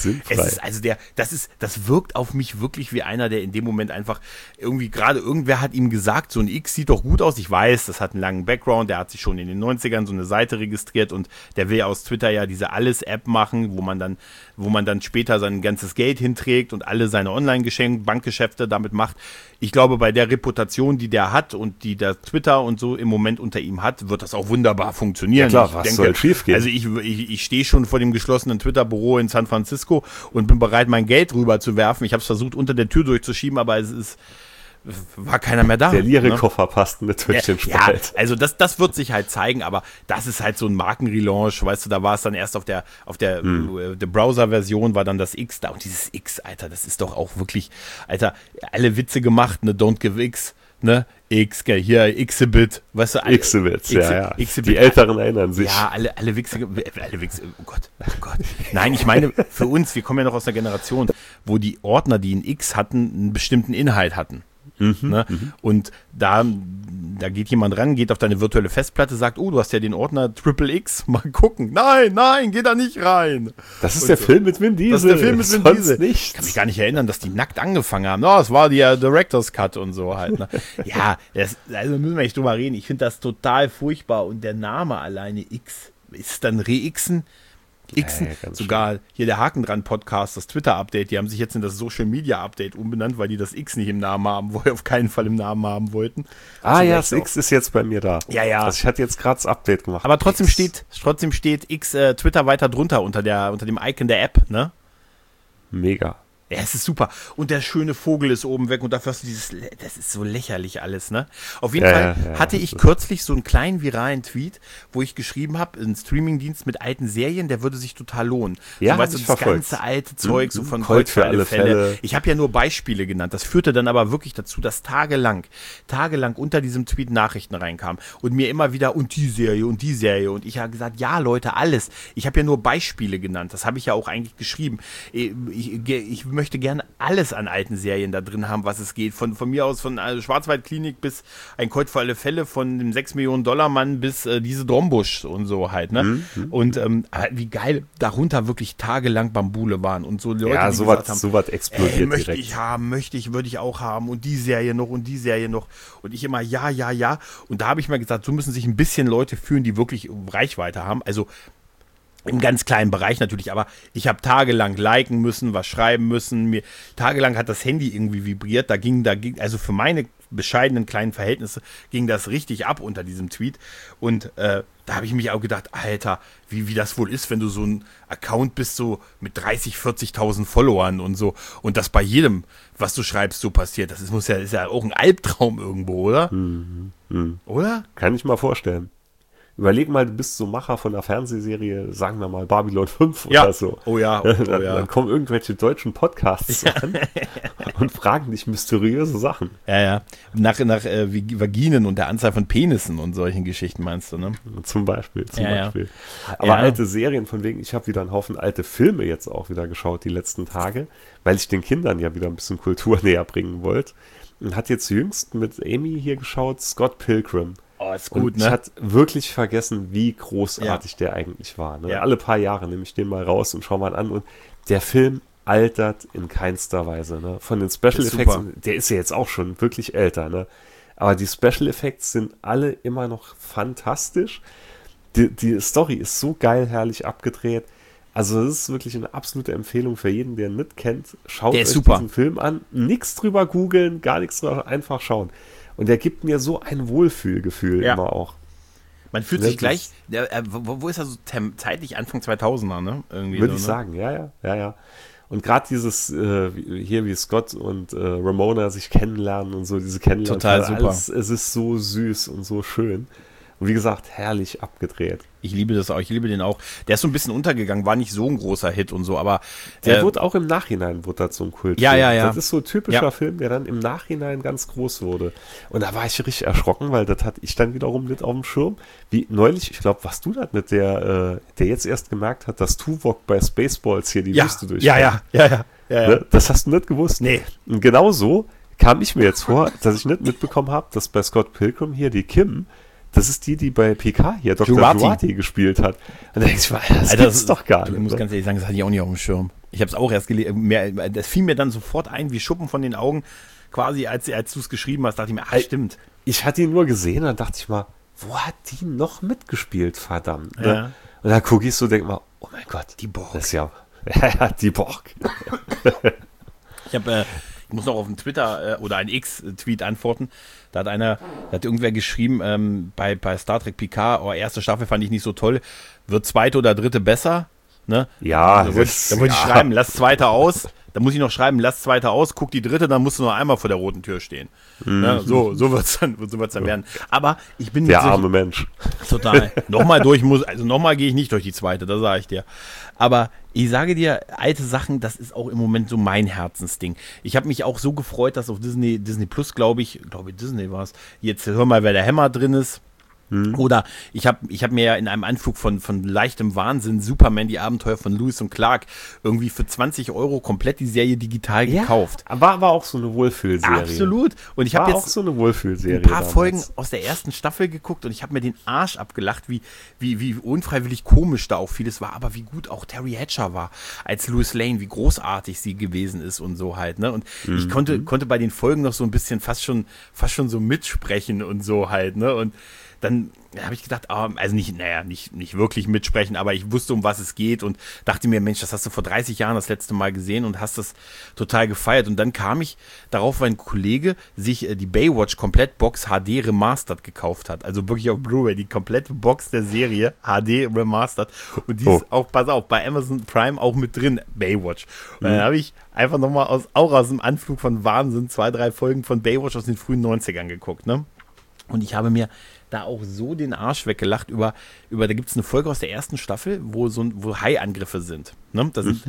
Das wirkt auf mich wirklich wie einer, der in dem Moment einfach irgendwer hat ihm gesagt, so ein X sieht doch gut aus. Ich weiß, das hat einen langen Background, der hat sich schon in den 90ern so eine Seite registriert und der will aus Twitter ja diese Alles-App machen, wo man dann später sein ganzes Geld hinträgt und alle seine Online-Bankgeschäfte damit macht. Ich glaube, bei der Reputation, die der hat und die der Twitter und so im Moment unter ihm hat, wird das auch wunderbar funktionieren. Ja klar, soll schief gehen? Also ich stehe schon vor dem geschlossenen Twitter-Büro in San Francisco und bin bereit, mein Geld rüber zu werfen. Ich habe es versucht, unter der Tür durchzuschieben, aber war keiner mehr da. Der Lire-Koffer passt nicht durch den Spalt. Ja, also das wird sich halt zeigen, aber das ist halt so ein Markenrelaunch, weißt du, da war es dann erst auf der Browser-Version war dann das X da und dieses X, Alter, das ist doch auch wirklich, Alter, alle Witze gemacht, ne, don't give X, ne, X, hier, Xibit, weißt du, alle, Xibit, ja. Xibit, die Älteren erinnern sich. Ja, alle Wichser, oh Gott. Nein, ich meine, für uns, wir kommen ja noch aus einer Generation, wo die Ordner, die ein X hatten, einen bestimmten Inhalt hatten. Ne? Und da geht jemand ran, geht auf deine virtuelle Festplatte, sagt, oh, du hast ja den Ordner XXX, mal gucken. Nein, geh da nicht rein. Das ist der Film mit Vin Diesel. Das ist der Film mit Vin Diesel. Nichts. Ich kann mich gar nicht erinnern, dass die nackt angefangen haben. No, es war der Director's Cut und so halt. Ne? Ja, also müssen wir nicht drüber reden. Ich finde das total furchtbar. Und der Name alleine X, ist dann Re-Xen? Sogar hier der Haken dran Podcast, das Twitter-Update, die haben sich jetzt in das Social Media Update umbenannt, weil die das X nicht im Namen haben, auf keinen Fall im Namen haben wollten. Das X ist jetzt bei mir da. Ja. Also ich hatte jetzt gerade das Update gemacht. Aber trotzdem steht X Twitter weiter drunter unter dem Icon der App, ne? Mega. Ja, es ist super. Und der schöne Vogel ist oben weg und dafür hast du das ist so lächerlich alles, ne? Auf jeden Fall hatte ich kürzlich so einen kleinen viralen Tweet, wo ich geschrieben habe, ein Streamingdienst mit alten Serien, der würde sich total lohnen. Ja, so, weißt du, das ganze alte Zeug, so von Colt für alle Fälle. Ich habe ja nur Beispiele genannt. Das führte dann aber wirklich dazu, dass tagelang unter diesem Tweet Nachrichten reinkamen und mir immer wieder und die Serie. Und ich habe gesagt, ja Leute, alles. Ich habe ja nur Beispiele genannt. Das habe ich ja auch eigentlich geschrieben. Ich möchte gerne alles an alten Serien da drin haben, was es geht. Von mir aus, von Schwarzwaldklinik bis ein Colt für alle Fälle, von dem 6-Millionen-Dollar-Mann bis diese Drombusch und so halt, ne? Und wie geil darunter wirklich tagelang Bambule waren und so Leute, die gesagt haben, sowas explodiert möchte ich haben, würde ich auch haben und die Serie noch und ich immer ja. Und da habe ich mal gesagt, so müssen sich ein bisschen Leute fühlen, die wirklich Reichweite haben. Also im ganz kleinen Bereich natürlich, aber ich habe tagelang liken müssen, was schreiben müssen. Tagelang hat das Handy irgendwie vibriert. Da ging, also für meine bescheidenen kleinen Verhältnisse ging das richtig ab unter diesem Tweet. Und da habe ich mich auch gedacht, Alter, wie das wohl ist, wenn du so ein Account bist, so mit 30.000, 40.000 Followern und so. Und das bei jedem, was du schreibst, so passiert. Das ist ja auch ein Albtraum irgendwo, oder? Oder? Kann ich mal vorstellen. Überleg mal, du bist so Macher von einer Fernsehserie, sagen wir mal Babylon 5 oder so. Oh ja. Dann kommen irgendwelche deutschen Podcasts an und fragen dich mysteriöse Sachen. Ja. Nach Vaginen und der Anzahl von Penissen und solchen Geschichten meinst du, ne? Zum Beispiel. Ja. Aber alte Serien, von wegen, ich habe wieder einen Haufen alte Filme jetzt auch wieder geschaut die letzten Tage, weil ich den Kindern ja wieder ein bisschen Kultur näher bringen wollte. Und hat jetzt jüngst mit Amy hier geschaut, Scott Pilgrim. Oh, ist gut, und ich hatte wirklich vergessen, wie großartig der eigentlich war. Ne? Ja. Alle paar Jahre nehme ich den mal raus und schaue mal an. Und der Film altert in keinster Weise. Ne? Von den Special Effects, der ist ja jetzt auch schon wirklich älter. Ne? Aber die Special Effects sind alle immer noch fantastisch. Die Story ist so geil, herrlich abgedreht. Also das ist wirklich eine absolute Empfehlung für jeden, der ihn nicht kennt. Schaut euch diesen Film an. Nichts drüber googeln, gar nichts drüber, einfach schauen. Und der gibt mir so ein Wohlfühlgefühl immer auch. Man fühlt sich gleich, wo ist er so zeitlich Anfang 2000er, ne? Irgendwie würde so, ich ne? sagen, ja. Und gerade dieses, hier wie Scott und Ramona sich kennenlernen und so, diese Kennenlernen. Total super. Alles, es ist so süß und so schön. Und wie gesagt, herrlich abgedreht. Ich liebe das auch, ich liebe den auch. Der ist so ein bisschen untergegangen, war nicht so ein großer Hit und so, aber der wurde auch im Nachhinein so ein Kult. Ja. Das ist so ein typischer Film, der dann im Nachhinein ganz groß wurde. Und da war ich richtig erschrocken, weil das hatte ich dann wiederum nicht auf dem Schirm. Wie neulich, ich glaube, warst du das nicht, der jetzt erst gemerkt hat, dass Tuvok bei Spaceballs hier die Wüste durchfährt. Ja. Ne? Das hast du nicht gewusst. Nee. Und genau so kam ich mir jetzt vor, dass ich nicht mitbekommen habe, dass bei Scott Pilgrim hier die Kim, das ist die bei PK hier, Dr. Jurati gespielt hat. Und da denke ich mal, das gibt's doch gar nicht. Ich muss ganz ehrlich sagen, das hatte ich auch nicht auf dem Schirm. Ich habe es auch erst gelesen, das fiel mir dann sofort ein, wie Schuppen von den Augen, quasi als du es geschrieben hast, dachte ich mir, stimmt. Ich hatte ihn nur gesehen und dann dachte ich mal, wo hat die noch mitgespielt, verdammt. Ne? Ja. Und dann gucke ich so, denke mal, oh mein Gott, die Borg. Das ist ja, die Borg. Ich muss noch auf einen Twitter oder einen X-Tweet antworten. Da hat irgendwer geschrieben, bei Star Trek Picard, erste Staffel fand ich nicht so toll, wird zweite oder dritte besser? Ne? Ja, da wollte ich schreiben, lass zweite aus, Da muss ich noch schreiben, lass zweite aus, guck die dritte, dann musst du noch einmal vor der roten Tür stehen. Ja, so wird's dann werden. Aber ich bin der arme Mensch. Total. Nochmal gehe ich nicht durch die zweite, das sage ich dir. Aber ich sage dir, alte Sachen, das ist auch im Moment so mein Herzensding. Ich habe mich auch so gefreut, dass auf Disney Plus, glaube ich Disney war es, jetzt hör mal, wer der Hammer drin ist. Oder ich hab mir ja in einem Anflug von leichtem Wahnsinn Superman, die Abenteuer von Lewis und Clark, irgendwie für 20 € komplett die Serie digital gekauft. War auch so eine Wohlfühlserie. Absolut. Und ich habe jetzt auch so eine Wohlfühlserie ein paar damals. Folgen aus der ersten Staffel geguckt und ich habe mir den Arsch abgelacht, wie unfreiwillig komisch da auch vieles war, aber wie gut auch Terry Hatcher war als Lois Lane, wie großartig sie gewesen ist und so halt, ne? Und ich konnte bei den Folgen noch so ein bisschen fast schon so mitsprechen und so halt, ne? Und dann habe ich gedacht, also nicht wirklich mitsprechen, aber ich wusste, um was es geht und dachte mir, Mensch, das hast du vor 30 Jahren das letzte Mal gesehen und hast das total gefeiert. Und dann kam ich darauf, weil ein Kollege sich die Baywatch Komplettbox HD Remastered gekauft hat. Also wirklich auf Blu-ray, die komplette Box der Serie HD Remastered. Und die ist auch, pass auf, bei Amazon Prime auch mit drin, Baywatch. Und dann habe ich einfach nochmal aus dem Anflug von Wahnsinn 2-3 Folgen von Baywatch aus den frühen 90ern geguckt, ne? Und ich habe mir da auch so den Arsch weggelacht über da gibt es eine Folge aus der ersten Staffel, wo Haiangriffe sind. Ne?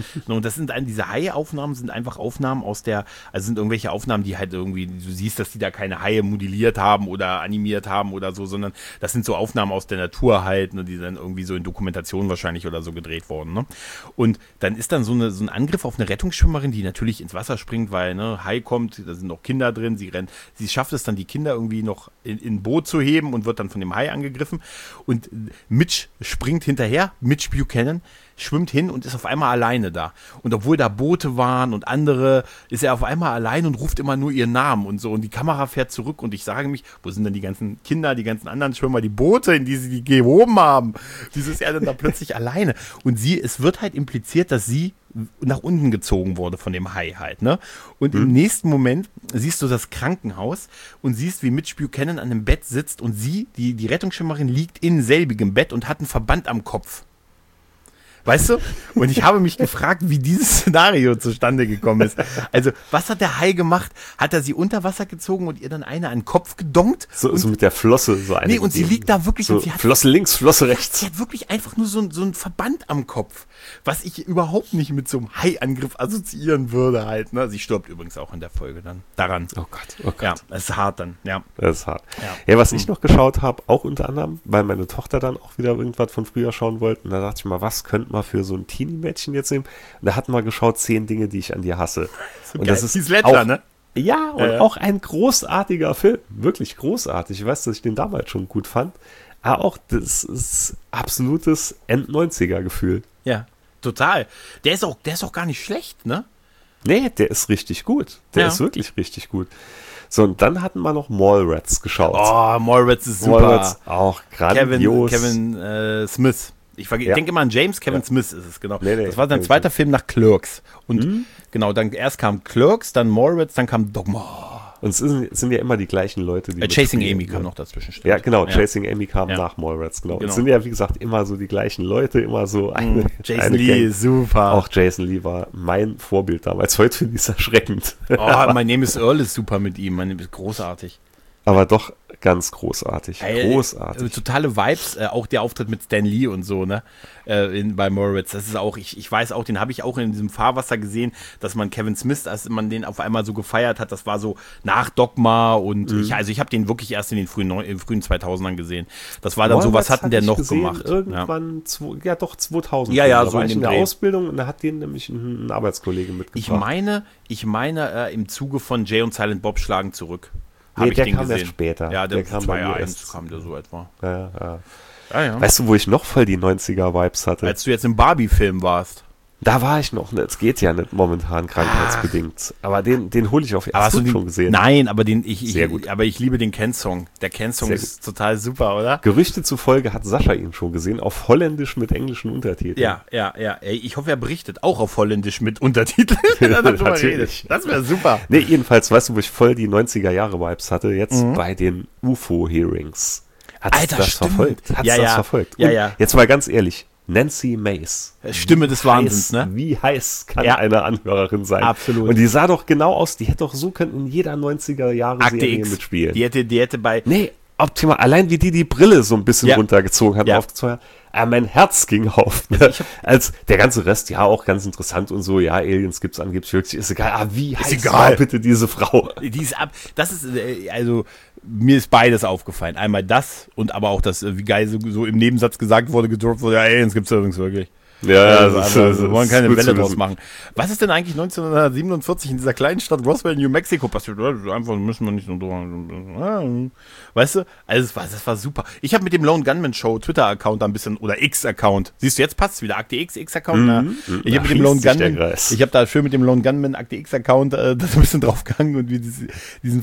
Diese Hai-Aufnahmen sind einfach Aufnahmen sind irgendwelche Aufnahmen, die halt irgendwie, du siehst, dass die da keine Haie modelliert haben oder animiert haben oder so, sondern das sind so Aufnahmen aus der Natur halt, ne, die dann irgendwie so in Dokumentation wahrscheinlich oder so gedreht wurden. Ne? Und dann ist dann so ein Angriff auf eine Rettungsschwimmerin, die natürlich ins Wasser springt, weil Hai kommt, da sind noch Kinder drin, sie schafft es dann, die Kinder irgendwie noch in ein Boot zu heben und wird dann von dem Hai angegriffen und Mitch springt hinterher, Mitch Buchanan schwimmt hin und ist auf einmal alleine da. Und obwohl da Boote waren und andere, ist er auf einmal allein und ruft immer nur ihren Namen und so. Und die Kamera fährt zurück und ich sage mich, wo sind denn die ganzen Kinder, die ganzen anderen Schwimmer, die Boote, in die sie die gehoben haben? Wieso ist er denn da plötzlich alleine? Und es wird halt impliziert, dass sie nach unten gezogen wurde von dem Hai halt, ne? Und im nächsten Moment siehst du das Krankenhaus und siehst, wie Mitch Buchanan an einem Bett sitzt und sie, die Rettungsschwimmerin, liegt in selbigem Bett und hat einen Verband am Kopf. Weißt du? Und ich habe mich gefragt, wie dieses Szenario zustande gekommen ist. Also, was hat der Hai gemacht? Hat er sie unter Wasser gezogen und ihr dann eine an den Kopf gedonkt? So mit der Flosse so eine. Nee, und sie liegt da wirklich. So, und sie hat, Flosse links, Flosse rechts. Sie hat wirklich einfach nur so ein Verband am Kopf, was ich überhaupt nicht mit so einem Hai-Angriff assoziieren würde halt. Ne? Sie stirbt übrigens auch in der Folge dann daran. Oh Gott. Ja, das ist hart dann, ja. Das ist hart. Ja, was ich noch geschaut habe, auch unter anderem, weil meine Tochter dann auch wieder irgendwas von früher schauen wollte. Und da dachte ich mal, was könnte man für so ein Teenie-Mädchen jetzt nehmen? Und da hat man geschaut, 10 Dinge, die ich an dir hasse. So und geil. das ist Heath Ledger, auch, ne? Ja, und auch ein großartiger Film. Wirklich großartig. Ich weiß, dass ich den damals schon gut fand. Aber auch das ist absolutes End-90er-Gefühl. Ja, total. Der ist auch gar nicht schlecht, ne? Nee, der ist richtig gut. Der ist wirklich richtig gut. So, und dann hatten wir noch Mallrats geschaut. Oh, Mallrats ist super. Mallrats auch grandios. Kevin Smith. Ich denke immer an Kevin Smith ist es, genau. Nee, das war sein zweiter Film nach Clerks. Und genau, dann erst kam Clerks, dann Mallrats, dann kam Dogma. Und es sind ja immer die gleichen Leute, die Chasing Amy kam noch dazwischen. Stimmt. Ja, genau, Chasing Amy kam nach Mallrats, genau. Es sind ja, wie gesagt, immer so die gleichen Leute, immer so eine Jason Lee, super. Auch Jason Lee war mein Vorbild damals. Heute finde ich es erschreckend. Oh, mein Name is Earl ist super mit ihm. Mein Name ist großartig. Aber doch ganz großartig. Großartig. Totale Vibes, auch der Auftritt mit Stan Lee und so, ne? Bei Mallrats. Das ist auch, ich weiß auch, den habe ich auch in diesem Fahrwasser gesehen, dass man Kevin Smith, als man den auf einmal so gefeiert hat, das war so nach Dogma und ich habe den wirklich erst in den frühen 2000ern gesehen. Das war dann so, was hat denn der noch gemacht? Irgendwann, 2000. Ja, da so war in ich dem in der Dreh. Ausbildung und da hat den nämlich ein Arbeitskollege mitgebracht. Ich meine im Zuge von Jay und Silent Bob schlagen zurück. Nee, der kam erst später. Ja, der kam 2.1 kam der so etwa. Ja. Ja. Weißt du, wo ich noch voll die 90er-Vibes hatte? Als du jetzt im Barbie-Film warst. Da war ich noch. Es geht ja nicht momentan krankheitsbedingt. Aber den hole ich auf. Hast du schon gesehen? Nein, aber Sehr gut. Aber ich liebe den Ken-Song. Der Ken-Song ist total super, oder? Gerüchte zufolge hat Sascha ihn schon gesehen, auf Holländisch mit englischen Untertiteln. Ja. Ey, ich hoffe, er berichtet auch auf Holländisch mit Untertiteln. Natürlich. Das wäre super. Nee, jedenfalls, weißt du, wo ich voll die 90er-Jahre-Vibes hatte? Jetzt bei den UFO-Hearings. Hat das verfolgt? Ja. Und jetzt mal ganz ehrlich, Nancy Mace. Stimme des Wahnsinns, ne? Wie heiß kann eine Anhörerin sein? Absolut. Und die sah doch genau aus, die hätte doch so können in jeder 90er-Jahre-Serie mitspielen. Die hätte bei... Nee, optimal. Allein wie die Brille so ein bisschen runtergezogen hat, aufgezogen hat. Mein Herz ging auf. Ne? Als der ganze Rest, ja, auch ganz interessant und so, ja, Aliens gibt's angeblich wirklich, ist egal. Wie heiß war bitte diese Frau? Das ist, also, mir ist beides aufgefallen. Einmal das und aber auch das, wie geil so im Nebensatz gesagt wurde, gedroppt wurde, ja, Aliens gibt's übrigens wirklich. Ja, wir wollen keine Welle draus machen. Was ist denn eigentlich 1947 in dieser kleinen Stadt Roswell, New Mexico passiert? Einfach müssen wir nicht so drüber. Weißt du? Also das war super. Ich habe mit dem Lone Gunman Show Twitter-Account ein bisschen, oder X-Account. Siehst du, jetzt passt es wieder. Akte X-Account. Ich habe mit dem Lone Gunman, ich habe da schön mit dem Lone Gunman Akte X-Account da ein bisschen draufgegangen und wie diesen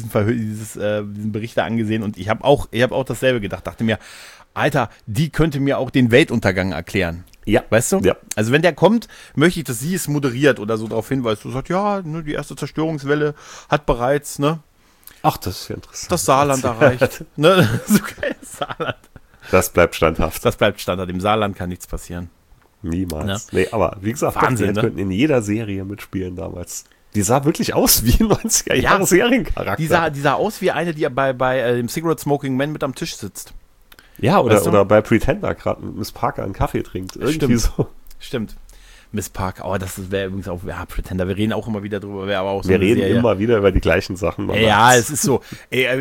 Bericht da angesehen. Und ich habe auch dasselbe gedacht. Dachte mir, Alter, die könnte mir auch den Weltuntergang erklären. Ja. Weißt du? Ja. Also wenn der kommt, möchte ich, dass sie es moderiert oder so darauf hinweist. Du sagst, ja, ne, die erste Zerstörungswelle hat bereits, ne? Ach, das ist ja interessant. Das Saarland erreicht. Ne? So geil, Saarland. Das bleibt standhaft. Das bleibt standhaft. Im Saarland kann nichts passieren. Niemals. Ja. Nee, aber wie gesagt, Wahnsinn, die könnten in jeder Serie mitspielen damals. Die sah wirklich aus wie ein 90er-Jahre-Seriencharakter. Die sah aus wie eine, die bei dem Cigarette Smoking Man mit am Tisch sitzt. Ja, Weißt du? oder bei Pretender gerade mit Miss Parker einen Kaffee trinkt. Irgendwie so. Stimmt. Miss Parker, das wäre übrigens auch, ja, Pretender, wir reden auch immer wieder drüber, wäre aber auch so wir eine reden Serie. Immer wieder über die gleichen Sachen. Ja, es ist so,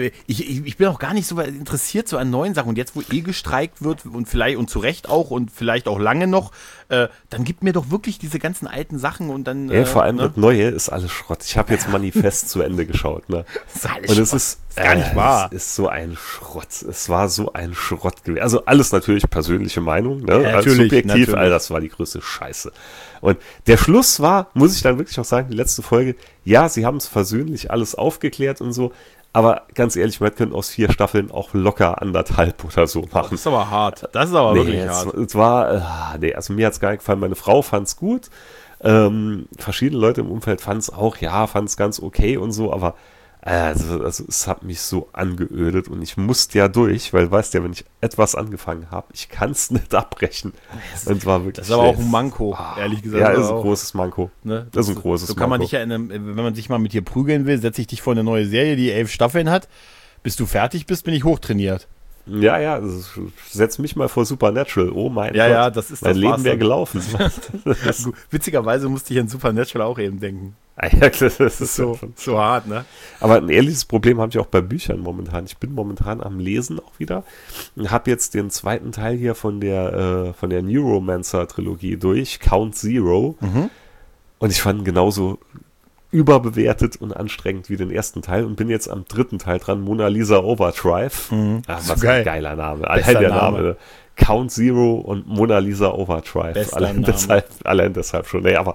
ich bin auch gar nicht so interessiert so an neuen Sachen und jetzt, wo gestreikt wird und vielleicht, und zu Recht auch und vielleicht auch lange noch, dann gibt mir doch wirklich diese ganzen alten Sachen und dann... Ja, vor allem das Neue ist alles Schrott. Ich habe jetzt Manifest zu Ende geschaut, ne? Das ist alles und Schrott. es ist gar nicht wahr. Es ist so ein Schrott. Es war so ein Schrott gewesen. Also alles natürlich persönliche Meinung, ne? Ja, also subjektiv, all das war die größte Scheiße. Und der Schluss war, muss ich dann wirklich auch sagen, die letzte Folge, ja, sie haben es versöhnlich alles aufgeklärt und so, aber ganz ehrlich, man könnte aus 4 Staffeln auch locker 1,5 oder so machen. Das ist aber hart. Das ist aber wirklich hart. Es war, also mir hat es gar nicht gefallen. Meine Frau fand es gut. Verschiedene Leute im Umfeld fanden es auch, fand es ganz okay und so, aber also es hat mich so angeödet und ich musste ja durch, weil weißt ja, wenn ich etwas angefangen habe, ich kann es nicht abbrechen. Und war wirklich, das ist aber auch ein Manko, ehrlich gesagt. Ja, ist ein großes Manko. Ne? Das ist ein großes Manko. Kann man nicht ja wenn man sich mal mit dir prügeln will, setze ich dich vor eine neue Serie, die 11 Staffeln hat. Bis du fertig bist, bin ich hochtrainiert. Ja, setz mich mal vor Supernatural. Oh mein Gott. Ja, das ist mein Leben wäre gelaufen. Witzigerweise musste ich an Supernatural auch eben denken. Ja, klar, das ist so hart, ne? Aber ein ähnliches Problem habe ich auch bei Büchern momentan. Ich bin momentan am Lesen auch wieder und habe jetzt den zweiten Teil hier von der Neuromancer-Trilogie durch, Count Zero. Und ich fand ihn genauso überbewertet und anstrengend wie den ersten Teil und bin jetzt am 3. Teil dran, Mona Lisa Overdrive. Was ein geiler Name. Der Name. Count Zero und Mona Lisa Overdrive. Allein deshalb schon. Nee, aber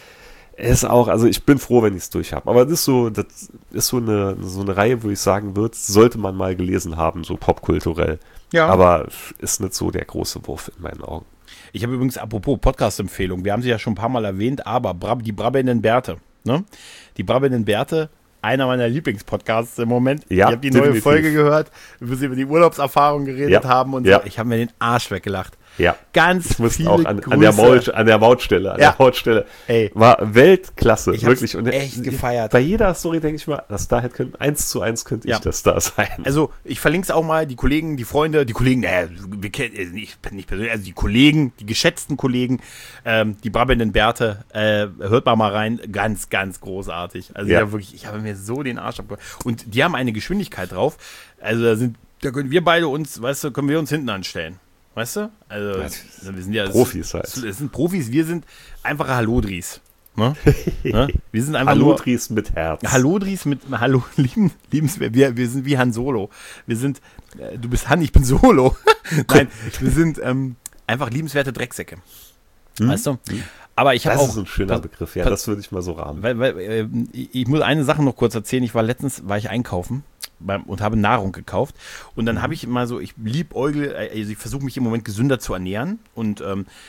ist auch, also ich bin froh, wenn ich es durch habe. Aber das ist so eine Reihe, wo ich sagen würde, sollte man mal gelesen haben, so popkulturell. Ja. Aber ist nicht so der große Wurf in meinen Augen. Ich habe übrigens, apropos Podcast-Empfehlung, wir haben sie ja schon ein paar Mal erwähnt, aber die brabbelnden Bärte. Ne? Die brabbelnden Bärte, einer meiner Lieblingspodcasts im Moment. Ja, ich habe die neue Folge gehört, wo sie über die Urlaubserfahrung geredet haben und so. Ich habe mir den Arsch weggelacht. Ja, ganz ich musste auch an der Mautstelle. Ey. War Weltklasse, ich wirklich. Und echt gefeiert. Bei jeder Story denke ich mal, das da hätte 1:1 könnte ich das da sein. Also ich verlinke es auch mal, die Kollegen, die Freunde, wir kennen, nicht persönlich, also die Kollegen, die geschätzten Kollegen, die brabbelnden Bärte, hört mal rein, ganz, ganz großartig. Also ich habe mir so den Arsch abgeholt. Und die haben eine Geschwindigkeit drauf, also da können wir beide uns, können wir uns hinten anstellen. Weißt du? Also, wir sind ja Profis halt. Es sind Profis, wir sind einfache Hallodris. Ne? Wir sind einfach Hallodris mit Herz. Hallodris mit liebenswert. Wir sind wie Han Solo. Wir sind, du bist Han, ich bin Solo. Nein, wir sind einfach liebenswerte Drecksäcke. Weißt du? Aber ich habe auch. Das ist ein schöner Begriff, ja, das würde ich mal so rahmen. Weil ich muss eine Sache noch kurz erzählen. Letztens war ich einkaufen und habe Nahrung gekauft und dann habe ich immer so, ich liebäugle, also ich versuche mich im Moment gesünder zu ernähren und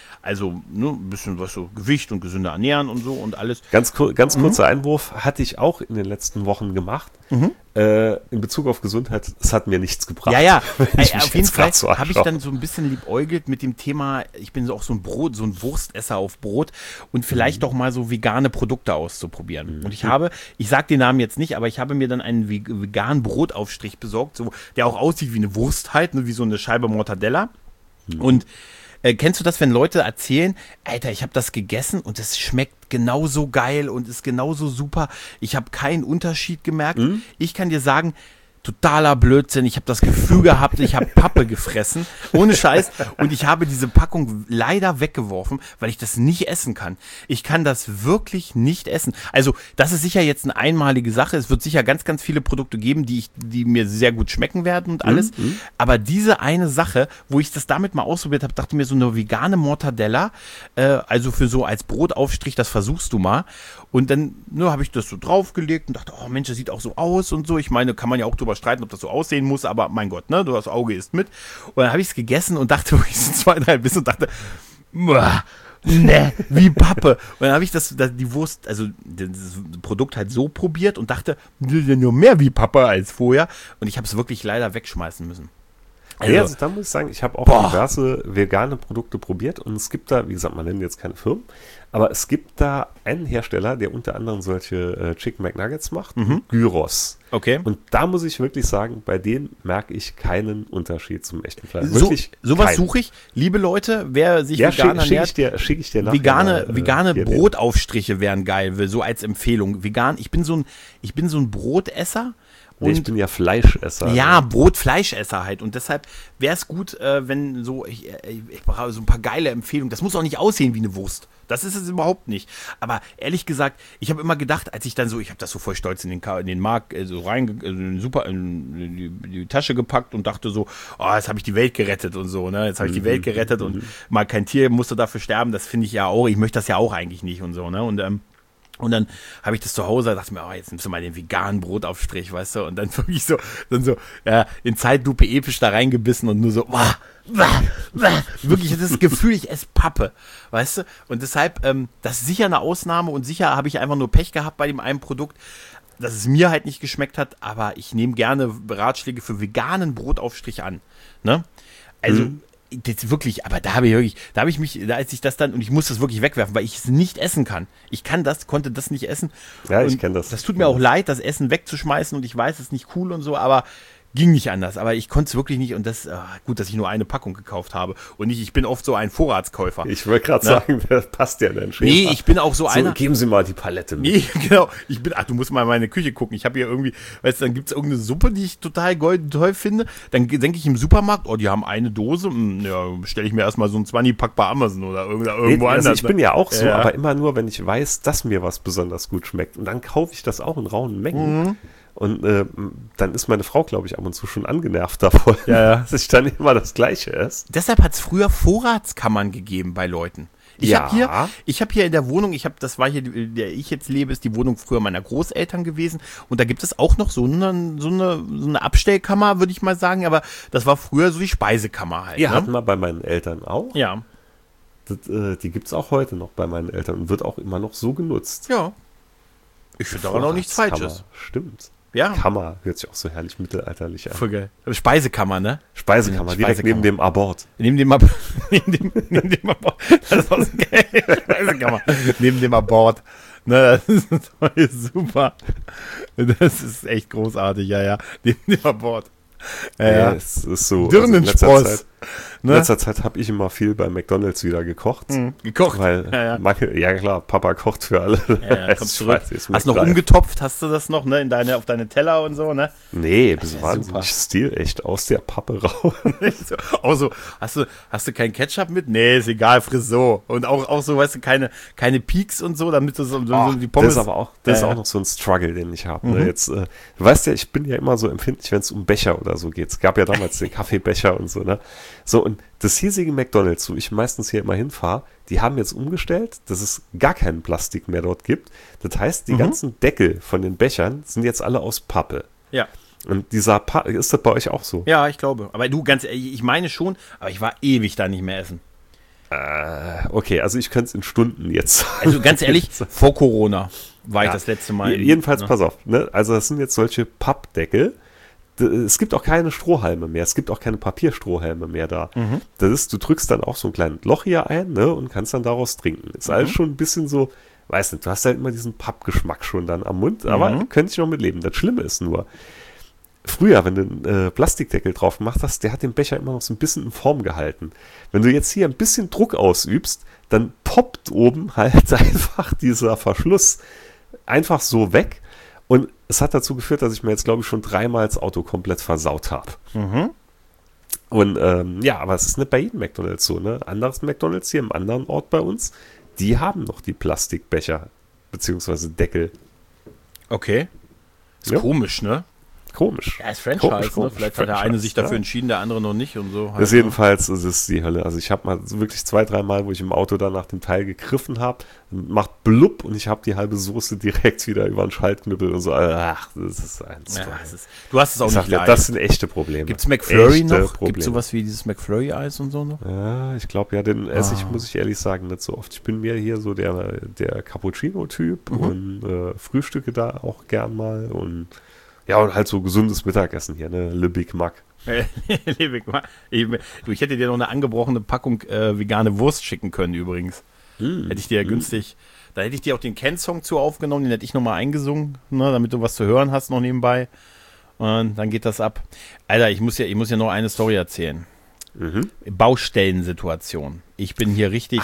ein bisschen was so Gewicht und gesünder ernähren und so und alles. Ganz kurzer Einwurf, hatte ich auch in den letzten Wochen gemacht. in Bezug auf Gesundheit, es hat mir nichts gebracht. Ja, wenn ich mich auf jeden jetzt Fall grad so habe ich anschaue. dann so ein bisschen liebäugelt mit dem Thema, ich bin so auch so ein Wurstesser auf Brot und vielleicht doch mal so vegane Produkte auszuprobieren. Und ich sag den Namen jetzt nicht, aber ich habe mir dann einen veganen Brotaufstrich besorgt, so, der auch aussieht wie eine Wurst halt, ne, wie so eine Scheibe Mortadella. Und kennst du das, wenn Leute erzählen, Alter, ich habe das gegessen und es schmeckt genauso geil und ist genauso super. Ich habe keinen Unterschied gemerkt. Ich kann dir sagen, totaler Blödsinn. Ich habe das Gefühl gehabt, ich habe Pappe gefressen. Ohne Scheiß. Und ich habe diese Packung leider weggeworfen, weil ich das nicht essen kann. Ich kann das wirklich nicht essen. Also, das ist sicher jetzt eine einmalige Sache. Es wird sicher ganz, ganz viele Produkte geben, die mir sehr gut schmecken werden und alles. Aber diese eine Sache, wo ich das damit mal ausprobiert habe, dachte mir, so eine vegane Mortadella, also für so als Brotaufstrich, das versuchst du mal. Und dann habe ich das so draufgelegt und dachte, oh Mensch, das sieht auch so aus und so. Ich meine, kann man ja auch drüber streiten, ob das so aussehen muss, aber mein Gott, ne, das Auge isst mit. Und dann habe ich es gegessen und dachte, ich so 2, 3 Bissen und dachte, ne, wie Pappe. Und dann habe ich die Wurst, also das Produkt halt so probiert und dachte, nur mehr wie Pappe als vorher. Und ich habe es wirklich leider wegschmeißen müssen. Also da muss ich sagen, ich habe auch diverse vegane Produkte probiert und es gibt da, wie gesagt, man nennt jetzt keine Firmen, aber es gibt da einen Hersteller, der unter anderem solche Chicken McNuggets macht, Gyros. Okay. Und da muss ich wirklich sagen, bei denen merke ich keinen Unterschied zum echten Fleisch. Sowas suche ich. Liebe Leute, wer sich vegan ernährt, schick ich dir nachher vegane Brotaufstriche wären geil, so als Empfehlung. Vegan, ich bin so ein Brotesser. Und ich bin ja Fleischesser. Ja, Brot-Fleischesser halt. Und deshalb wäre es gut, wenn so, ich brauche so ein paar geile Empfehlungen. Das muss auch nicht aussehen wie eine Wurst. Das ist es überhaupt nicht. Aber ehrlich gesagt, ich habe immer gedacht, als ich dann so, ich habe das so voll stolz in den Markt so in die Tasche gepackt und dachte so, oh, jetzt habe ich die Welt gerettet und so, ne? Jetzt habe ich die Welt gerettet und mal kein Tier musste dafür sterben. Das finde ich ja auch, ich möchte das ja auch eigentlich nicht und so, ne? Und dann habe ich das zu Hause, dachte mir, jetzt nimmst du mal den veganen Brotaufstrich, weißt du, und dann wirklich in Zeitlupe episch da reingebissen und nur so, wirklich das Gefühl, ich esse Pappe, weißt du, und deshalb, das ist sicher eine Ausnahme und sicher habe ich einfach nur Pech gehabt bei dem einen Produkt, dass es mir halt nicht geschmeckt hat, aber ich nehme gerne Ratschläge für veganen Brotaufstrich an, ne, also, das wirklich, aber als ich das dann, und ich muss das wirklich wegwerfen, weil ich es nicht essen kann. Konnte das nicht essen. Ja, ich kenne das. Das tut mir auch leid, das Essen wegzuschmeißen und ich weiß, es ist nicht cool und so, aber ging nicht anders. Aber ich konnte es wirklich nicht und das, gut, dass ich nur eine Packung gekauft habe und nicht, ich bin oft so ein Vorratskäufer. Ich wollte gerade sagen, das passt ja dann schon. Nee, ich bin auch so einer. Geben Sie mal die Palette mit. Nee, genau. Du musst mal in meine Küche gucken. Ich habe hier irgendwie, weißt du, dann gibt es irgendeine Suppe, die ich total toll finde. Dann denke ich im Supermarkt, die haben eine Dose. Stelle ich mir erstmal so ein 20-Pack bei Amazon oder irgendwo anders. Ich bin ja auch so, aber immer nur, wenn ich weiß, dass mir was besonders gut schmeckt. Und dann kaufe ich das auch in rauen Mengen. Und dann ist meine Frau, glaube ich, ab und zu schon angenervt davon, dass ich dann immer das Gleiche esse. Deshalb hat es früher Vorratskammern gegeben bei Leuten. Ich habe hier in der Wohnung, das war hier, in der ich jetzt lebe, ist die Wohnung früher meiner Großeltern gewesen. Und da gibt es auch noch so eine Abstellkammer, würde ich mal sagen. Aber das war früher so die Speisekammer halt. Ja, hatten wir bei meinen Eltern auch. Ja. Die gibt es auch heute noch bei meinen Eltern und wird auch immer noch so genutzt. Ja. Ich finde daran auch nichts Falsches. Stimmt. Ja. Kammer hört sich auch so herrlich mittelalterlich an. Voll geil. Speisekammer, ne? Speisekammer, direkt neben dem Abort. Neben dem Abort. Das ist auch so geil. Speisekammer. Neben dem Abort. Ne, das ist super. Das ist echt großartig, ja. Neben dem Abort. Ja, es ist so. Dirnenspross. In letzter Zeit habe ich immer viel bei McDonald's wieder gekocht. Gekocht? Weil ja klar, Papa kocht für alle. Ja, komm zurück. Hast du noch umgetopft? Hast du das noch, ne? Auf deine Teller und so, ne? Nee, das war wahnsinnig stilecht aus der Pappe raus. Auch so, hast du keinen Ketchup mit? Nee, ist egal, friss so. Und auch so, weißt du, keine Peaks und so, damit du so die Pommes... Das ist auch noch so ein Struggle, den ich habe. Ne? Jetzt, du weißt ja, ich bin ja immer so empfindlich, wenn es um Becher oder so geht. Es gab ja damals den Kaffeebecher und so, ne? So, und das hiesige McDonald's, wo ich meistens hier immer hinfahre, die haben jetzt umgestellt, dass es gar keinen Plastik mehr dort gibt. Das heißt, die ganzen Deckel von den Bechern sind jetzt alle aus Pappe. Ja. Und ist das bei euch auch so? Ja, ich glaube. Aber du, ganz ehrlich, ich meine schon, aber ich war ewig da nicht mehr essen. Okay, also ich könnte es in Stunden jetzt. Also ganz ehrlich, vor Corona war ich das letzte Mal. Jedenfalls, pass auf, ne? Also das sind jetzt solche Pappdeckel. Es gibt auch keine Strohhalme mehr, es gibt auch keine Papierstrohhalme mehr da. Das ist, du drückst dann auch so ein kleines Loch hier ein, ne, und kannst dann daraus trinken. Ist alles schon ein bisschen so, weiß nicht, du hast halt immer diesen Pappgeschmack schon dann am Mund, aber könnte ich noch mit leben. Das Schlimme ist nur, früher, wenn du einen Plastikdeckel drauf gemacht hast, der hat den Becher immer noch so ein bisschen in Form gehalten. Wenn du jetzt hier ein bisschen Druck ausübst, dann poppt oben halt einfach dieser Verschluss einfach so weg. Und es hat dazu geführt, dass ich mir jetzt, glaube ich, schon 3-mal das Auto komplett versaut habe. Und aber es ist nicht bei jedem McDonald's so, ne? Anderes McDonald's hier im anderen Ort bei uns, die haben noch die Plastikbecher, beziehungsweise Deckel. Okay. Ist komisch, ne? Komisch. Ja, ist Franchise, ne? Vielleicht hat der eine sich dafür entschieden, der andere noch nicht und so. Halt, jedenfalls ist es die Hölle. Also ich habe mal wirklich 2-3 Mal, wo ich im Auto dann nach dem Teil gegriffen habe, macht blub und ich habe die halbe Soße direkt wieder über den Schaltknüppel und so. Ach, das ist eins. Ja, du hast es auch nicht leicht. Das sind echte Probleme. Gibt es McFlurry noch? Gibt es sowas wie dieses McFlurry-Eis und so noch? Ja, ich glaube ja, den esse ich, muss ich ehrlich sagen, nicht so oft. Ich bin mehr hier so der Cappuccino-Typ und frühstücke da auch gern mal und ja, und halt so gesundes Mittagessen hier, ne? Le Big Mac. Le Big Mac. Ich hätte dir noch eine angebrochene Packung vegane Wurst schicken können übrigens. Hätte ich dir ja günstig, da hätte ich dir auch den Ken-Song zu aufgenommen, den hätte ich nochmal eingesungen, ne, damit du was zu hören hast noch nebenbei. Und dann geht das ab. Alter, ich muss ja noch eine Story erzählen. Baustellensituation. Ich bin hier richtig.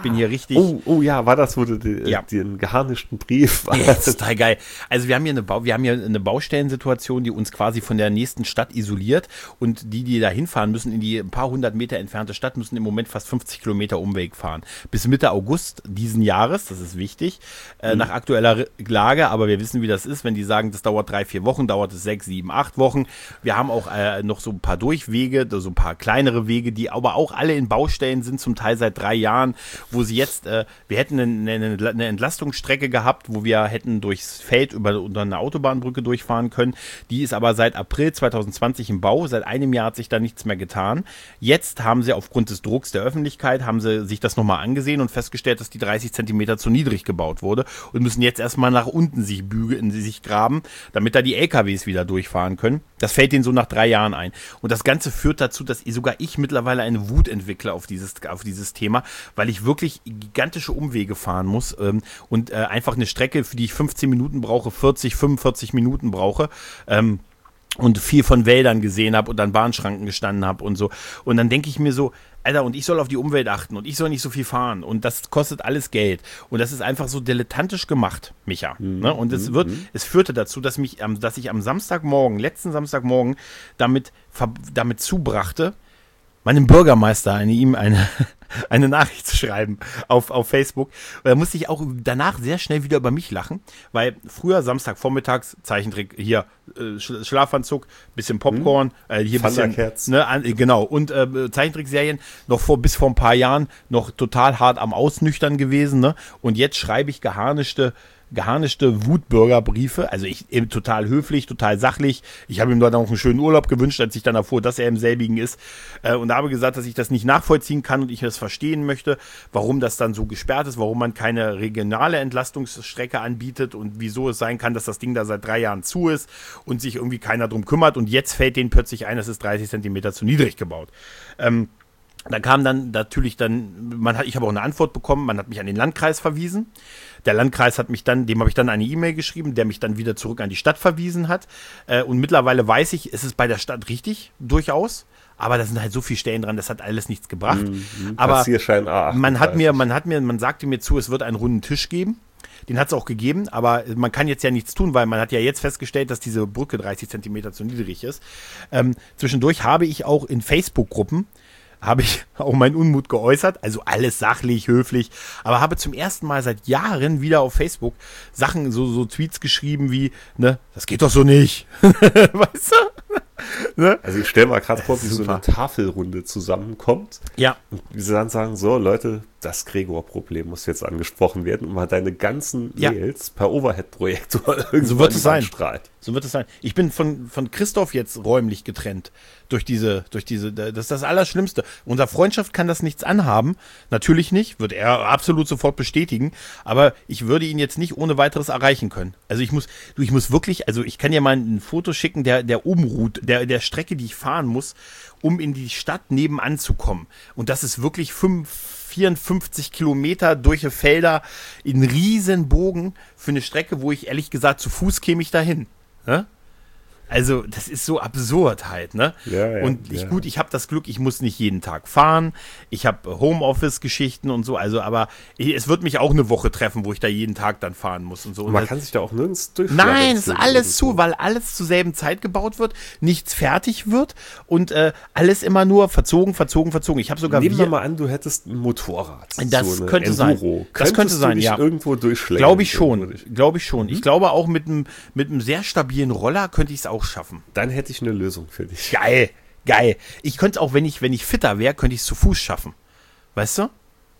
Oh ja, war das, wo du den geharnischten Brief war? Ja, das ist total geil. Also wir haben hier eine Baustellensituation, die uns quasi von der nächsten Stadt isoliert und die da hinfahren müssen, in die ein paar hundert Meter entfernte Stadt, müssen im Moment fast 50 Kilometer Umweg fahren. Bis Mitte August diesen Jahres, das ist wichtig, nach aktueller Lage, aber wir wissen, wie das ist, wenn die sagen, das dauert 3-4 Wochen, dauert es 6, 7, 8 Wochen. Wir haben auch noch so ein paar Durchwege, so ein paar kleinere Wege, die aber auch alle in Baustellen sind, zum Teil seit 3 Jahren, wo sie jetzt, wir hätten eine Entlastungsstrecke gehabt, wo wir hätten durchs Feld unter eine Autobahnbrücke durchfahren können. Die ist aber seit April 2020 im Bau. Seit einem Jahr hat sich da nichts mehr getan. Jetzt haben sie aufgrund des Drucks der Öffentlichkeit, haben sie sich das nochmal angesehen und festgestellt, dass die 30 Zentimeter zu niedrig gebaut wurde und müssen jetzt erstmal nach unten sich graben, damit da die LKWs wieder durchfahren können. Das fällt denen so nach 3 Jahren ein. Und das Ganze führt dazu, dass sogar ich mittlerweile eine Wut entwickle auf dieses Thema, weil ich wirklich gigantische Umwege fahren muss und einfach eine Strecke, für die ich 15 Minuten brauche, 45 Minuten brauche und viel von Wäldern gesehen habe und an Bahnschranken gestanden habe und so. Und dann denke ich mir so, Alter, und ich soll auf die Umwelt achten und ich soll nicht so viel fahren und das kostet alles Geld. Und das ist einfach so dilettantisch gemacht, Micha. Ne? Und es führte dazu, dass ich am letzten Samstagmorgen, damit zubrachte, meinem Bürgermeister eine Nachricht zu schreiben auf Facebook. Da musste ich auch danach sehr schnell wieder über mich lachen, weil früher Samstagvormittags Zeichentrick, hier Schlafanzug, bisschen Popcorn, hier bisschen, ne, genau, und Zeichentrickserien noch bis vor ein paar Jahren noch total hart am Ausnüchtern gewesen, ne? Und jetzt schreibe ich geharnischte Wutbürgerbriefe, also ich eben total höflich, total sachlich. Ich habe ihm dann auch einen schönen Urlaub gewünscht, als ich dann erfuhr, dass er im selbigen ist und habe gesagt, dass ich das nicht nachvollziehen kann und ich das verstehen möchte, warum das dann so gesperrt ist, warum man keine regionale Entlastungsstrecke anbietet und wieso es sein kann, dass das Ding da seit 3 Jahren zu ist und sich irgendwie keiner drum kümmert und jetzt fällt denen plötzlich ein, es ist 30 Zentimeter zu niedrig gebaut. Da kam dann natürlich ich habe auch eine Antwort bekommen, man hat mich an den Landkreis verwiesen. Der Landkreis dem habe ich dann eine E-Mail geschrieben, der mich dann wieder zurück an die Stadt verwiesen hat. Und mittlerweile weiß ich, es ist bei der Stadt richtig, durchaus. Aber da sind halt so viele Stellen dran, das hat alles nichts gebracht. Aber man sagte mir zu, es wird einen runden Tisch geben. Den hat es auch gegeben, aber man kann jetzt ja nichts tun, weil man hat ja jetzt festgestellt, dass diese Brücke 30 Zentimeter zu niedrig ist. Zwischendurch habe ich auch in Facebook-Gruppen auch meinen Unmut geäußert, also alles sachlich, höflich, aber habe zum ersten Mal seit Jahren wieder auf Facebook Sachen, so Tweets geschrieben wie, ne, das geht doch so nicht. Weißt du? Ne? Also ich stelle mal gerade vor, wie so eine Tafelrunde zusammenkommt. Ja. Und wie sie dann sagen, so Leute, das Gregor-Problem muss jetzt angesprochen werden und mal deine ganzen Mails per Overhead-Projektor irgendwann So wird es sein. strahlt. So wird es sein. Ich bin von Christoph jetzt räumlich getrennt durch diese, das ist das Allerschlimmste. Unserer Freundschaft kann das nichts anhaben. Natürlich nicht, wird er absolut sofort bestätigen, aber ich würde ihn jetzt nicht ohne weiteres erreichen können. Also ich muss wirklich, also ich kann ja mal ein Foto schicken, der Umroute, der Strecke, die ich fahren muss, um in die Stadt nebenan zu kommen. Und das ist wirklich 54 Kilometer durch Felder in riesen Bogen für eine Strecke, wo ich ehrlich gesagt zu Fuß käme ich dahin. Ne? Also das ist so absurd halt, ne? Ja, und ich habe das Glück, ich muss nicht jeden Tag fahren, ich habe Homeoffice-Geschichten und so, also aber es wird mich auch eine Woche treffen, wo ich da jeden Tag dann fahren muss und so. Und und man das, kann sich da auch nirgends durchschlagen. nein, es ist alles zu, weil alles zur selben Zeit gebaut wird, nichts fertig wird und alles immer nur verzogen. Ich habe sogar Nehmen wir mal an, du hättest ein Motorrad. Das so könnte Enduro. sein. Das könnte sein, ja. Irgendwo durchschlägen. Glaube ich schon. Ich glaube auch mit einem sehr stabilen Roller könnte ich es auch schaffen. Dann hätte ich eine Lösung für dich. Geil. Ich könnte auch, wenn ich fitter wäre, könnte ich es zu Fuß schaffen. Weißt du?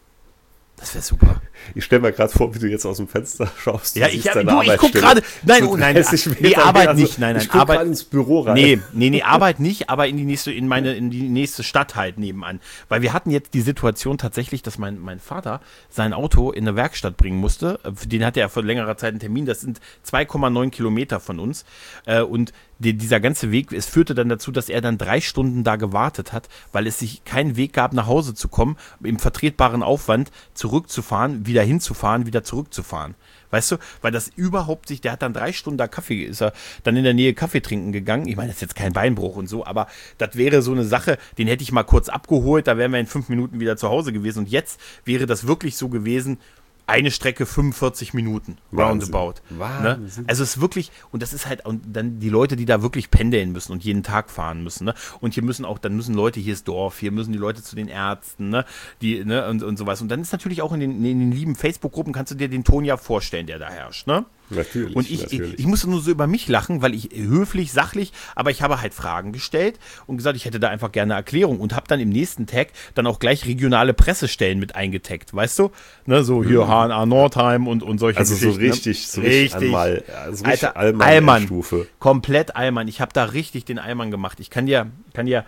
Das wäre super. Ich stelle mir gerade vor, wie du jetzt aus dem Fenster schaust. Ja, ich gucke gerade. Nein, Arbeit nicht. Nein, ich gucke gerade ins Büro rein. Nee, Arbeit nicht, aber in die nächste Stadt halt nebenan. Weil wir hatten jetzt die Situation tatsächlich, dass mein Vater sein Auto in eine Werkstatt bringen musste. Für den hatte er vor längerer Zeit einen Termin. Das sind 2,9 Kilometer von uns. Und dieser ganze Weg, es führte dann dazu, dass er dann 3 Stunden da gewartet hat, weil es sich keinen Weg gab, nach Hause zu kommen, im vertretbaren Aufwand zurückzufahren, wieder hinzufahren, wieder zurückzufahren. Weißt du, weil das überhaupt sich, der hat dann 3 Stunden da ist er dann in der Nähe Kaffee trinken gegangen. Ich meine, das ist jetzt kein Beinbruch und so, aber das wäre so eine Sache, den hätte ich mal kurz abgeholt, da wären wir in 5 Minuten wieder zu Hause gewesen und jetzt wäre das wirklich so gewesen, eine Strecke 45 Minuten, roundabout. Ne? Also es ist wirklich, und das ist halt, und dann die Leute, die da wirklich pendeln müssen und jeden Tag fahren müssen, ne? Und hier müssen Leute, hier ist Dorf, hier müssen die Leute zu den Ärzten, ne? Und sowas. Und dann ist natürlich auch in den lieben Facebook-Gruppen, kannst du dir den Ton ja vorstellen, der da herrscht, ne? Natürlich. Und ich musste nur so über mich lachen, weil ich höflich, sachlich, aber ich habe halt Fragen gestellt und gesagt, ich hätte da einfach gerne eine Erklärung und habe dann im nächsten Tag dann auch gleich regionale Pressestellen mit eingetaggt, weißt du? Ne, so hier HNA Nordheim und solche Geschichten. Also so richtig Alter, Allmann-Stufe. Komplett Allmann. Ich habe da richtig den Allmann gemacht. Ich kann ja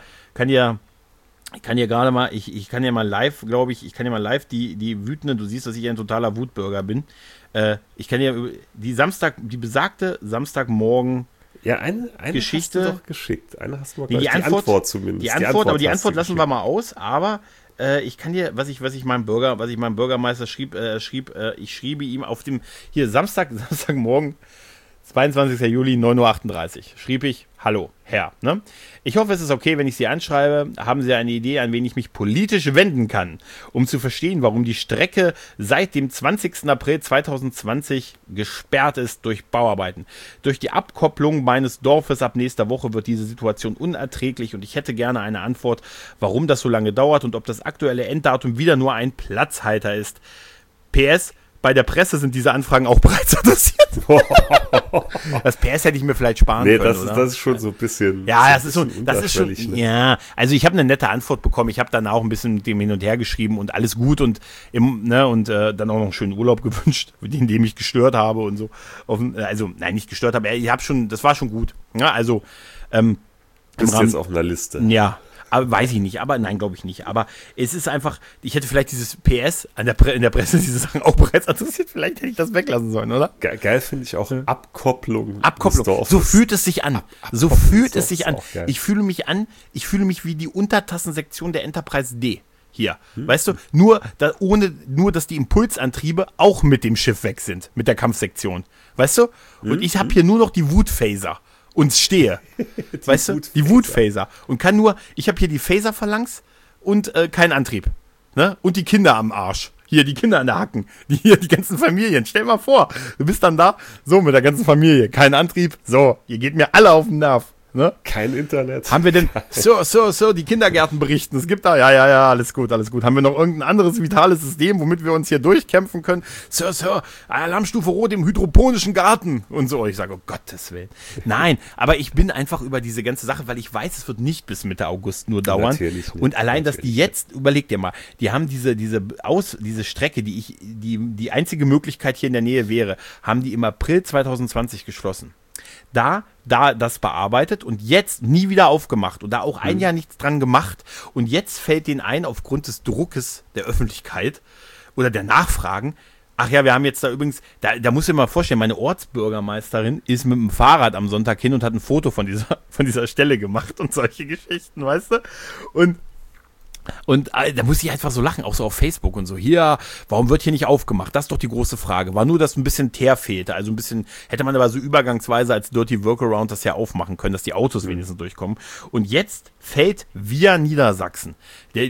gerade mal, ich kann ja mal live, glaube ich, die wütende, du siehst, dass ich ein totaler Wutbürger bin. Ich kann ja die besagte Samstagmorgen eine Geschichte. Hast du doch geschickt. Eine hast du mal die Antwort zumindest. Die Antwort lassen wir mal aus, aber ich kann dir, was ich meinem Bürgermeister schrieb, ich schriebe ihm auf dem, hier Samstagmorgen, 22. Juli, 9:38 Uhr, schrieb ich, hallo, Herr, ne? Ich hoffe, es ist okay, wenn ich Sie anschreibe. Haben Sie eine Idee, an wen ich mich politisch wenden kann, um zu verstehen, warum die Strecke seit dem 20. April 2020 gesperrt ist durch Bauarbeiten? Durch die Abkopplung meines Dorfes ab nächster Woche wird diese Situation unerträglich und ich hätte gerne eine Antwort, warum das so lange dauert und ob das aktuelle Enddatum wieder nur ein Platzhalter ist. PS, bei der Presse sind diese Anfragen auch bereits adressiert. Das PS hätte ich mir vielleicht sparen können, das ist schon so ein bisschen. Ja, das ist schon. Ne? Ja, also ich habe eine nette Antwort bekommen. Ich habe dann auch ein bisschen mit dem hin und her geschrieben und alles gut und dann auch noch einen schönen Urlaub gewünscht, in dem ich gestört habe und so. Nein, nicht gestört habe. Das war schon gut. Ja, also bist jetzt auf einer Liste. Ja. Aber weiß ich nicht, aber nein, glaube ich nicht. Aber es ist einfach, ich hätte vielleicht dieses PS in der Presse, diese Sachen auch bereits adressiert, vielleicht hätte ich das weglassen sollen, oder? Geil finde ich auch Abkopplung. So fühlt es sich an. Ich fühle mich wie die Untertassensektion der Enterprise D. Hier, weißt du, nur, dass die Impulsantriebe auch mit dem Schiff weg sind, mit der Kampfsektion. Weißt du? Und ich habe hier nur noch die Wutphaser. Und stehe, weißt du, die Wutphaser. Und ich habe hier die Phaser-Phalanx und keinen Antrieb. Ne? Und die Kinder am Arsch. Hier, die Kinder an der Hacken. Die ganzen Familien. Stell mal vor, du bist dann da, so mit der ganzen Familie. Kein Antrieb. So, ihr geht mir alle auf den Nerv. Ne? Kein Internet. Haben wir denn, Sir, die Kindergärten berichten, es gibt da, ja, alles gut. Haben wir noch irgendein anderes vitales System, womit wir uns hier durchkämpfen können? Sir, Alarmstufe Rot im hydroponischen Garten und so. Ich sage, oh Gottes Willen. Nein, aber ich bin einfach über diese ganze Sache, weil ich weiß, es wird nicht bis Mitte August nur dauern. Natürlich nicht. Und allein, dass die jetzt, überleg dir mal, die haben diese Strecke, die einzige Möglichkeit hier in der Nähe wäre, haben die im April 2020 geschlossen. Da das bearbeitet und jetzt nie wieder aufgemacht und da auch ein Jahr nichts dran gemacht und jetzt fällt denen ein, aufgrund des Druckes der Öffentlichkeit oder der Nachfragen, ach ja, wir haben jetzt da übrigens, da muss ich mir mal vorstellen, meine Ortsbürgermeisterin ist mit dem Fahrrad am Sonntag hin und hat ein Foto von dieser Stelle gemacht und solche Geschichten, weißt du? Und da muss ich einfach so lachen, auch so auf Facebook und so. Hier, warum wird hier nicht aufgemacht? Das ist doch die große Frage. War nur, dass ein bisschen Teer fehlte. Also ein bisschen, hätte man aber so übergangsweise als Dirty Workaround das ja aufmachen können, dass die Autos wenigstens durchkommen. Und jetzt fällt via Niedersachsen. Der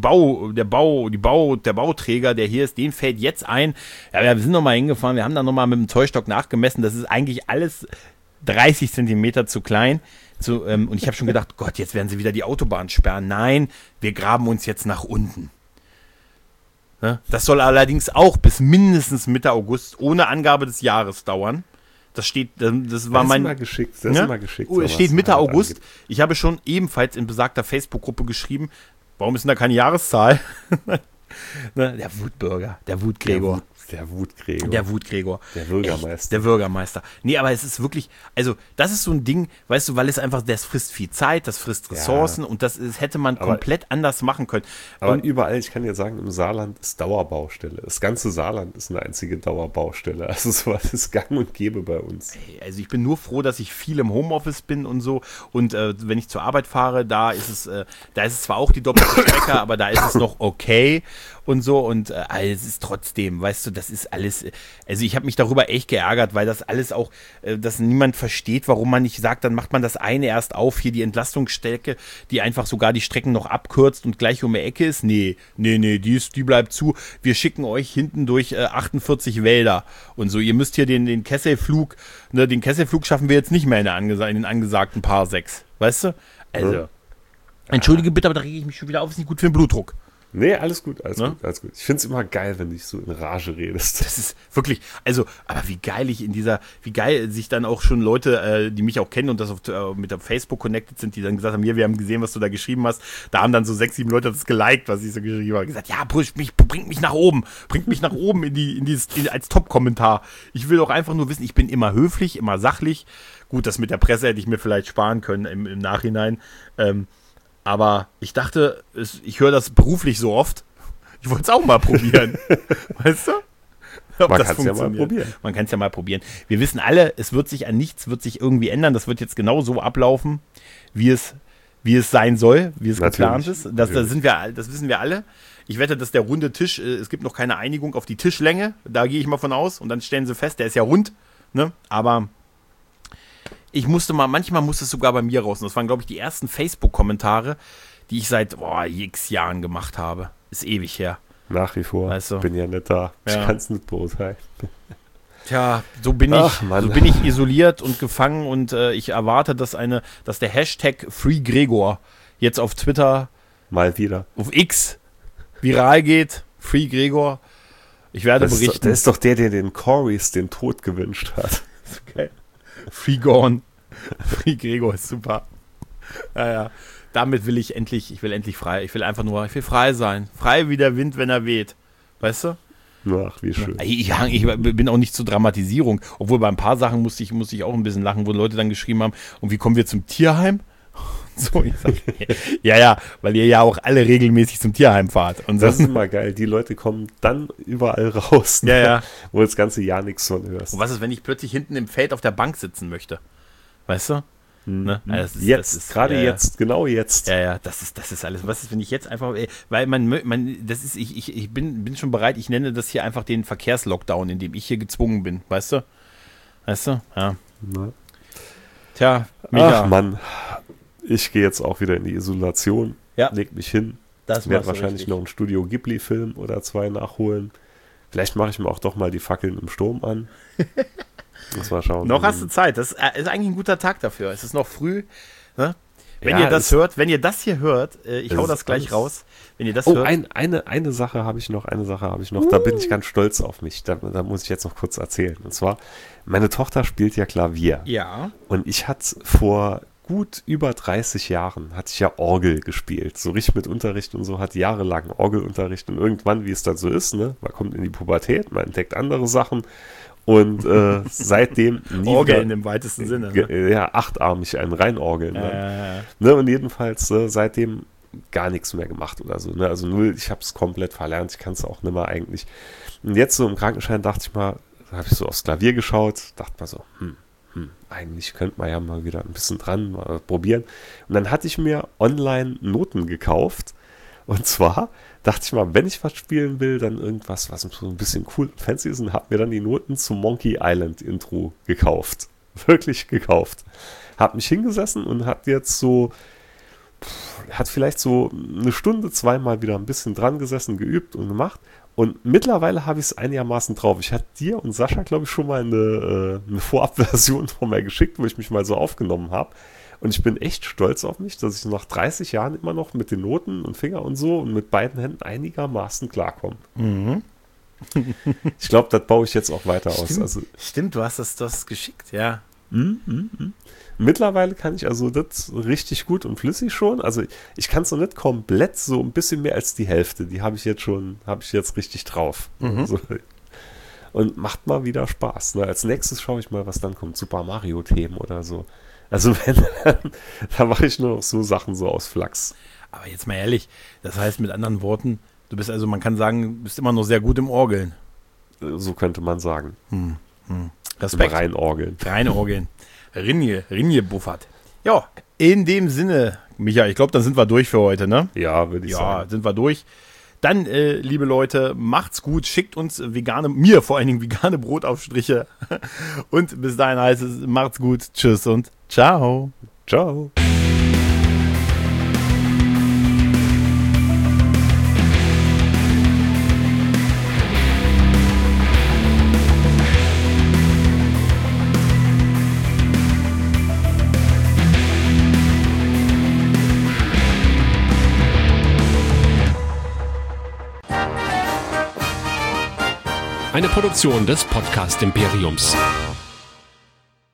Bauträger, der hier ist, den fällt jetzt ein. Ja, wir sind nochmal hingefahren, wir haben da nochmal mit dem Zollstock nachgemessen. Das ist eigentlich alles 30 Zentimeter zu klein. Und ich habe schon gedacht, Gott, jetzt werden sie wieder die Autobahn sperren. Nein, wir graben uns jetzt nach unten. Ne? Das soll allerdings auch bis mindestens Mitte August ohne Angabe des Jahres dauern. Das steht, das war mein... Ist geschickt. Es steht Mitte August. Angeht. Ich habe schon ebenfalls in besagter Facebook-Gruppe geschrieben, warum ist denn da keine Jahreszahl? Ne? Der Wutbürger, der Wutgregor. Der Wutgregor. Der Bürgermeister. Echt, der Bürgermeister. Nee, aber es ist wirklich, also das ist so ein Ding, weißt du, weil es einfach, das frisst viel Zeit, das frisst Ressourcen und das hätte man komplett anders machen können. Aber überall, ich kann dir sagen, im Saarland ist Dauerbaustelle. Das ganze Saarland ist eine einzige Dauerbaustelle. Also sowas ist gang und gäbe bei uns. Also ich bin nur froh, dass ich viel im Homeoffice bin und so und wenn ich zur Arbeit fahre, da ist es zwar auch die doppelte Strecke, aber da ist es noch okay und so und es ist trotzdem, weißt du, das ist alles, also ich habe mich darüber echt geärgert, weil das alles auch, dass niemand versteht, warum man nicht sagt, dann macht man das eine erst auf, hier die Entlastungsstrecke, die einfach sogar die Strecken noch abkürzt und gleich um die Ecke ist. Nee, die bleibt zu. Wir schicken euch hinten durch 48 Wälder und so. Ihr müsst hier den Kesselflug, ne, den Kesselflug schaffen wir jetzt nicht mehr in den angesagten Paar 6, weißt du? Also, entschuldige bitte, aber da rege ich mich schon wieder auf, ist nicht gut für den Blutdruck. Nee, alles gut. Ich finde es immer geil, wenn du dich so in Rage redest. Das ist wirklich, also, aber wie geil sich dann auch schon Leute, die mich auch kennen und das mit der Facebook connected sind, die dann gesagt haben, hier, wir haben gesehen, was du da geschrieben hast. Da haben dann so 6, 7 Leute das geliked, was ich so geschrieben habe. Gesagt, ja, bringt mich nach oben als Top-Kommentar. Ich will doch einfach nur wissen, ich bin immer höflich, immer sachlich. Gut, das mit der Presse hätte ich mir vielleicht sparen können im Nachhinein. Aber ich dachte, ich höre das beruflich so oft. Ich wollte es auch mal probieren. Weißt du? Man kann es ja mal probieren. Man kann es ja mal probieren. Wir wissen alle, nichts wird sich irgendwie ändern. Das wird jetzt genau so ablaufen, wie es sein soll, wie es geplant ist. Das wissen wir alle. Ich wette, dass der runde Tisch, es gibt noch keine Einigung auf die Tischlänge. Da gehe ich mal von aus. Und dann stellen sie fest, der ist ja rund. Ne? Aber manchmal musste es sogar bei mir raus. Und das waren, glaube ich, die ersten Facebook-Kommentare, die ich seit x Jahren gemacht habe. Ist ewig her. Nach wie vor. Weißt du? Bin ja nicht da. Ich kann es nicht beurteilen. Tja, so bin ich isoliert und gefangen und ich erwarte, dass der Hashtag FreeGregor jetzt auf Twitter mal wieder auf X viral geht. FreeGregor. Ich werde berichten. Das ist doch der den Corys den Tod gewünscht hat. Okay. Free Gregor ist super. Ja. Damit will ich endlich frei. Ich will frei sein. Frei wie der Wind, wenn er weht. Weißt du? Ach, wie schön. Ich bin auch nicht zur Dramatisierung. Obwohl bei ein paar Sachen musste ich auch ein bisschen lachen, wo Leute dann geschrieben haben, und wie kommen wir zum Tierheim? So, ich sag, ja, weil ihr ja auch alle regelmäßig zum Tierheim fahrt. Und das ist immer geil. Die Leute kommen dann überall raus, ja. Wo das ganze Jahr nichts von hörst. Und was ist, wenn ich plötzlich hinten im Feld auf der Bank sitzen möchte? Weißt du? Ne? Also jetzt. Ja, das ist alles. Was ist, wenn ich jetzt einfach, weil ich bin schon bereit, ich nenne das hier einfach den Verkehrslockdown, in dem ich hier gezwungen bin, weißt du? Ja. Na. Tja, mega. Ach Mann, ich gehe jetzt auch wieder in die Isolation, leg mich hin, werde wahrscheinlich noch einen Studio Ghibli-Film oder 2 nachholen. Vielleicht mache ich mir auch doch mal die Fackeln im Sturm an. Muss mal schauen. Noch hast du Zeit. Das ist eigentlich ein guter Tag dafür. Es ist noch früh. Ne? Wenn Ja, ihr das hört, wenn ihr das hier hört, ich hau das gleich raus. Wenn ihr das hört. Eine Sache habe ich noch, da bin ich ganz stolz auf mich. Da muss ich jetzt noch kurz erzählen. Und zwar, meine Tochter spielt ja Klavier. Ja. Und ich hatte vor gut über 30 Jahren, hatte ich ja Orgel gespielt. So richtig mit Unterricht und so, hatte jahrelang Orgelunterricht. Und irgendwann, wie es dann so ist, ne, man kommt in die Pubertät, man entdeckt andere Sachen. Und seitdem nie Orgeln wieder, im weitesten Sinne. Ne? Ja, achtarmig, ein Reinorgeln. Ne, und jedenfalls seitdem gar nichts mehr gemacht oder so. Ne? Also null, ich habe es komplett verlernt, ich kann es auch nicht mehr eigentlich. Und jetzt so im Krankenschein dachte ich mal, da habe ich so aufs Klavier geschaut, dachte mal so, eigentlich könnte man ja mal wieder ein bisschen dran mal probieren. Und dann hatte ich mir online Noten gekauft. Und zwar dachte ich mal, wenn ich was spielen will, dann irgendwas, was so ein bisschen cool und fancy ist, und habe mir dann die Noten zum Monkey Island Intro gekauft. Wirklich gekauft. Habe mich hingesessen und hat vielleicht so eine Stunde, zweimal wieder ein bisschen dran gesessen, geübt und gemacht. Und mittlerweile habe ich es einigermaßen drauf. Ich hatte dir und Sascha, glaube ich, schon mal eine Vorabversion von mir geschickt, wo ich mich mal so aufgenommen habe. Und ich bin echt stolz auf mich, dass ich nach 30 Jahren immer noch mit den Noten und Finger und so und mit beiden Händen einigermaßen klarkomme. Mhm. Ich glaube, das baue ich jetzt auch weiter aus. Also, stimmt, du hast das geschickt, ja. Mittlerweile kann ich also das richtig gut und flüssig schon. Also ich kann es noch nicht komplett, so ein bisschen mehr als die Hälfte. Die habe ich jetzt richtig drauf. Also, und macht mal wieder Spaß. Ne? Als nächstes schaue ich mal, was dann kommt. Super Mario-Themen oder so. Also da mache ich nur noch so Sachen so aus Flachs. Aber jetzt mal ehrlich, das heißt mit anderen Worten, du bist also, man kann sagen, du bist immer noch sehr gut im Orgeln. So könnte man sagen. Respekt. Rein Orgeln. Reine Orgeln. Rinje buffert. Ja, in dem Sinne, Micha, ich glaube, dann sind wir durch für heute, ne? Ja, würde ich sagen. Ja, sind wir durch. Dann, liebe Leute, macht's gut, schickt uns mir vor allen Dingen vegane Brotaufstriche. Und bis dahin heißt es, macht's gut, tschüss und ciao. Ciao. Eine Produktion des Podcast Imperiums.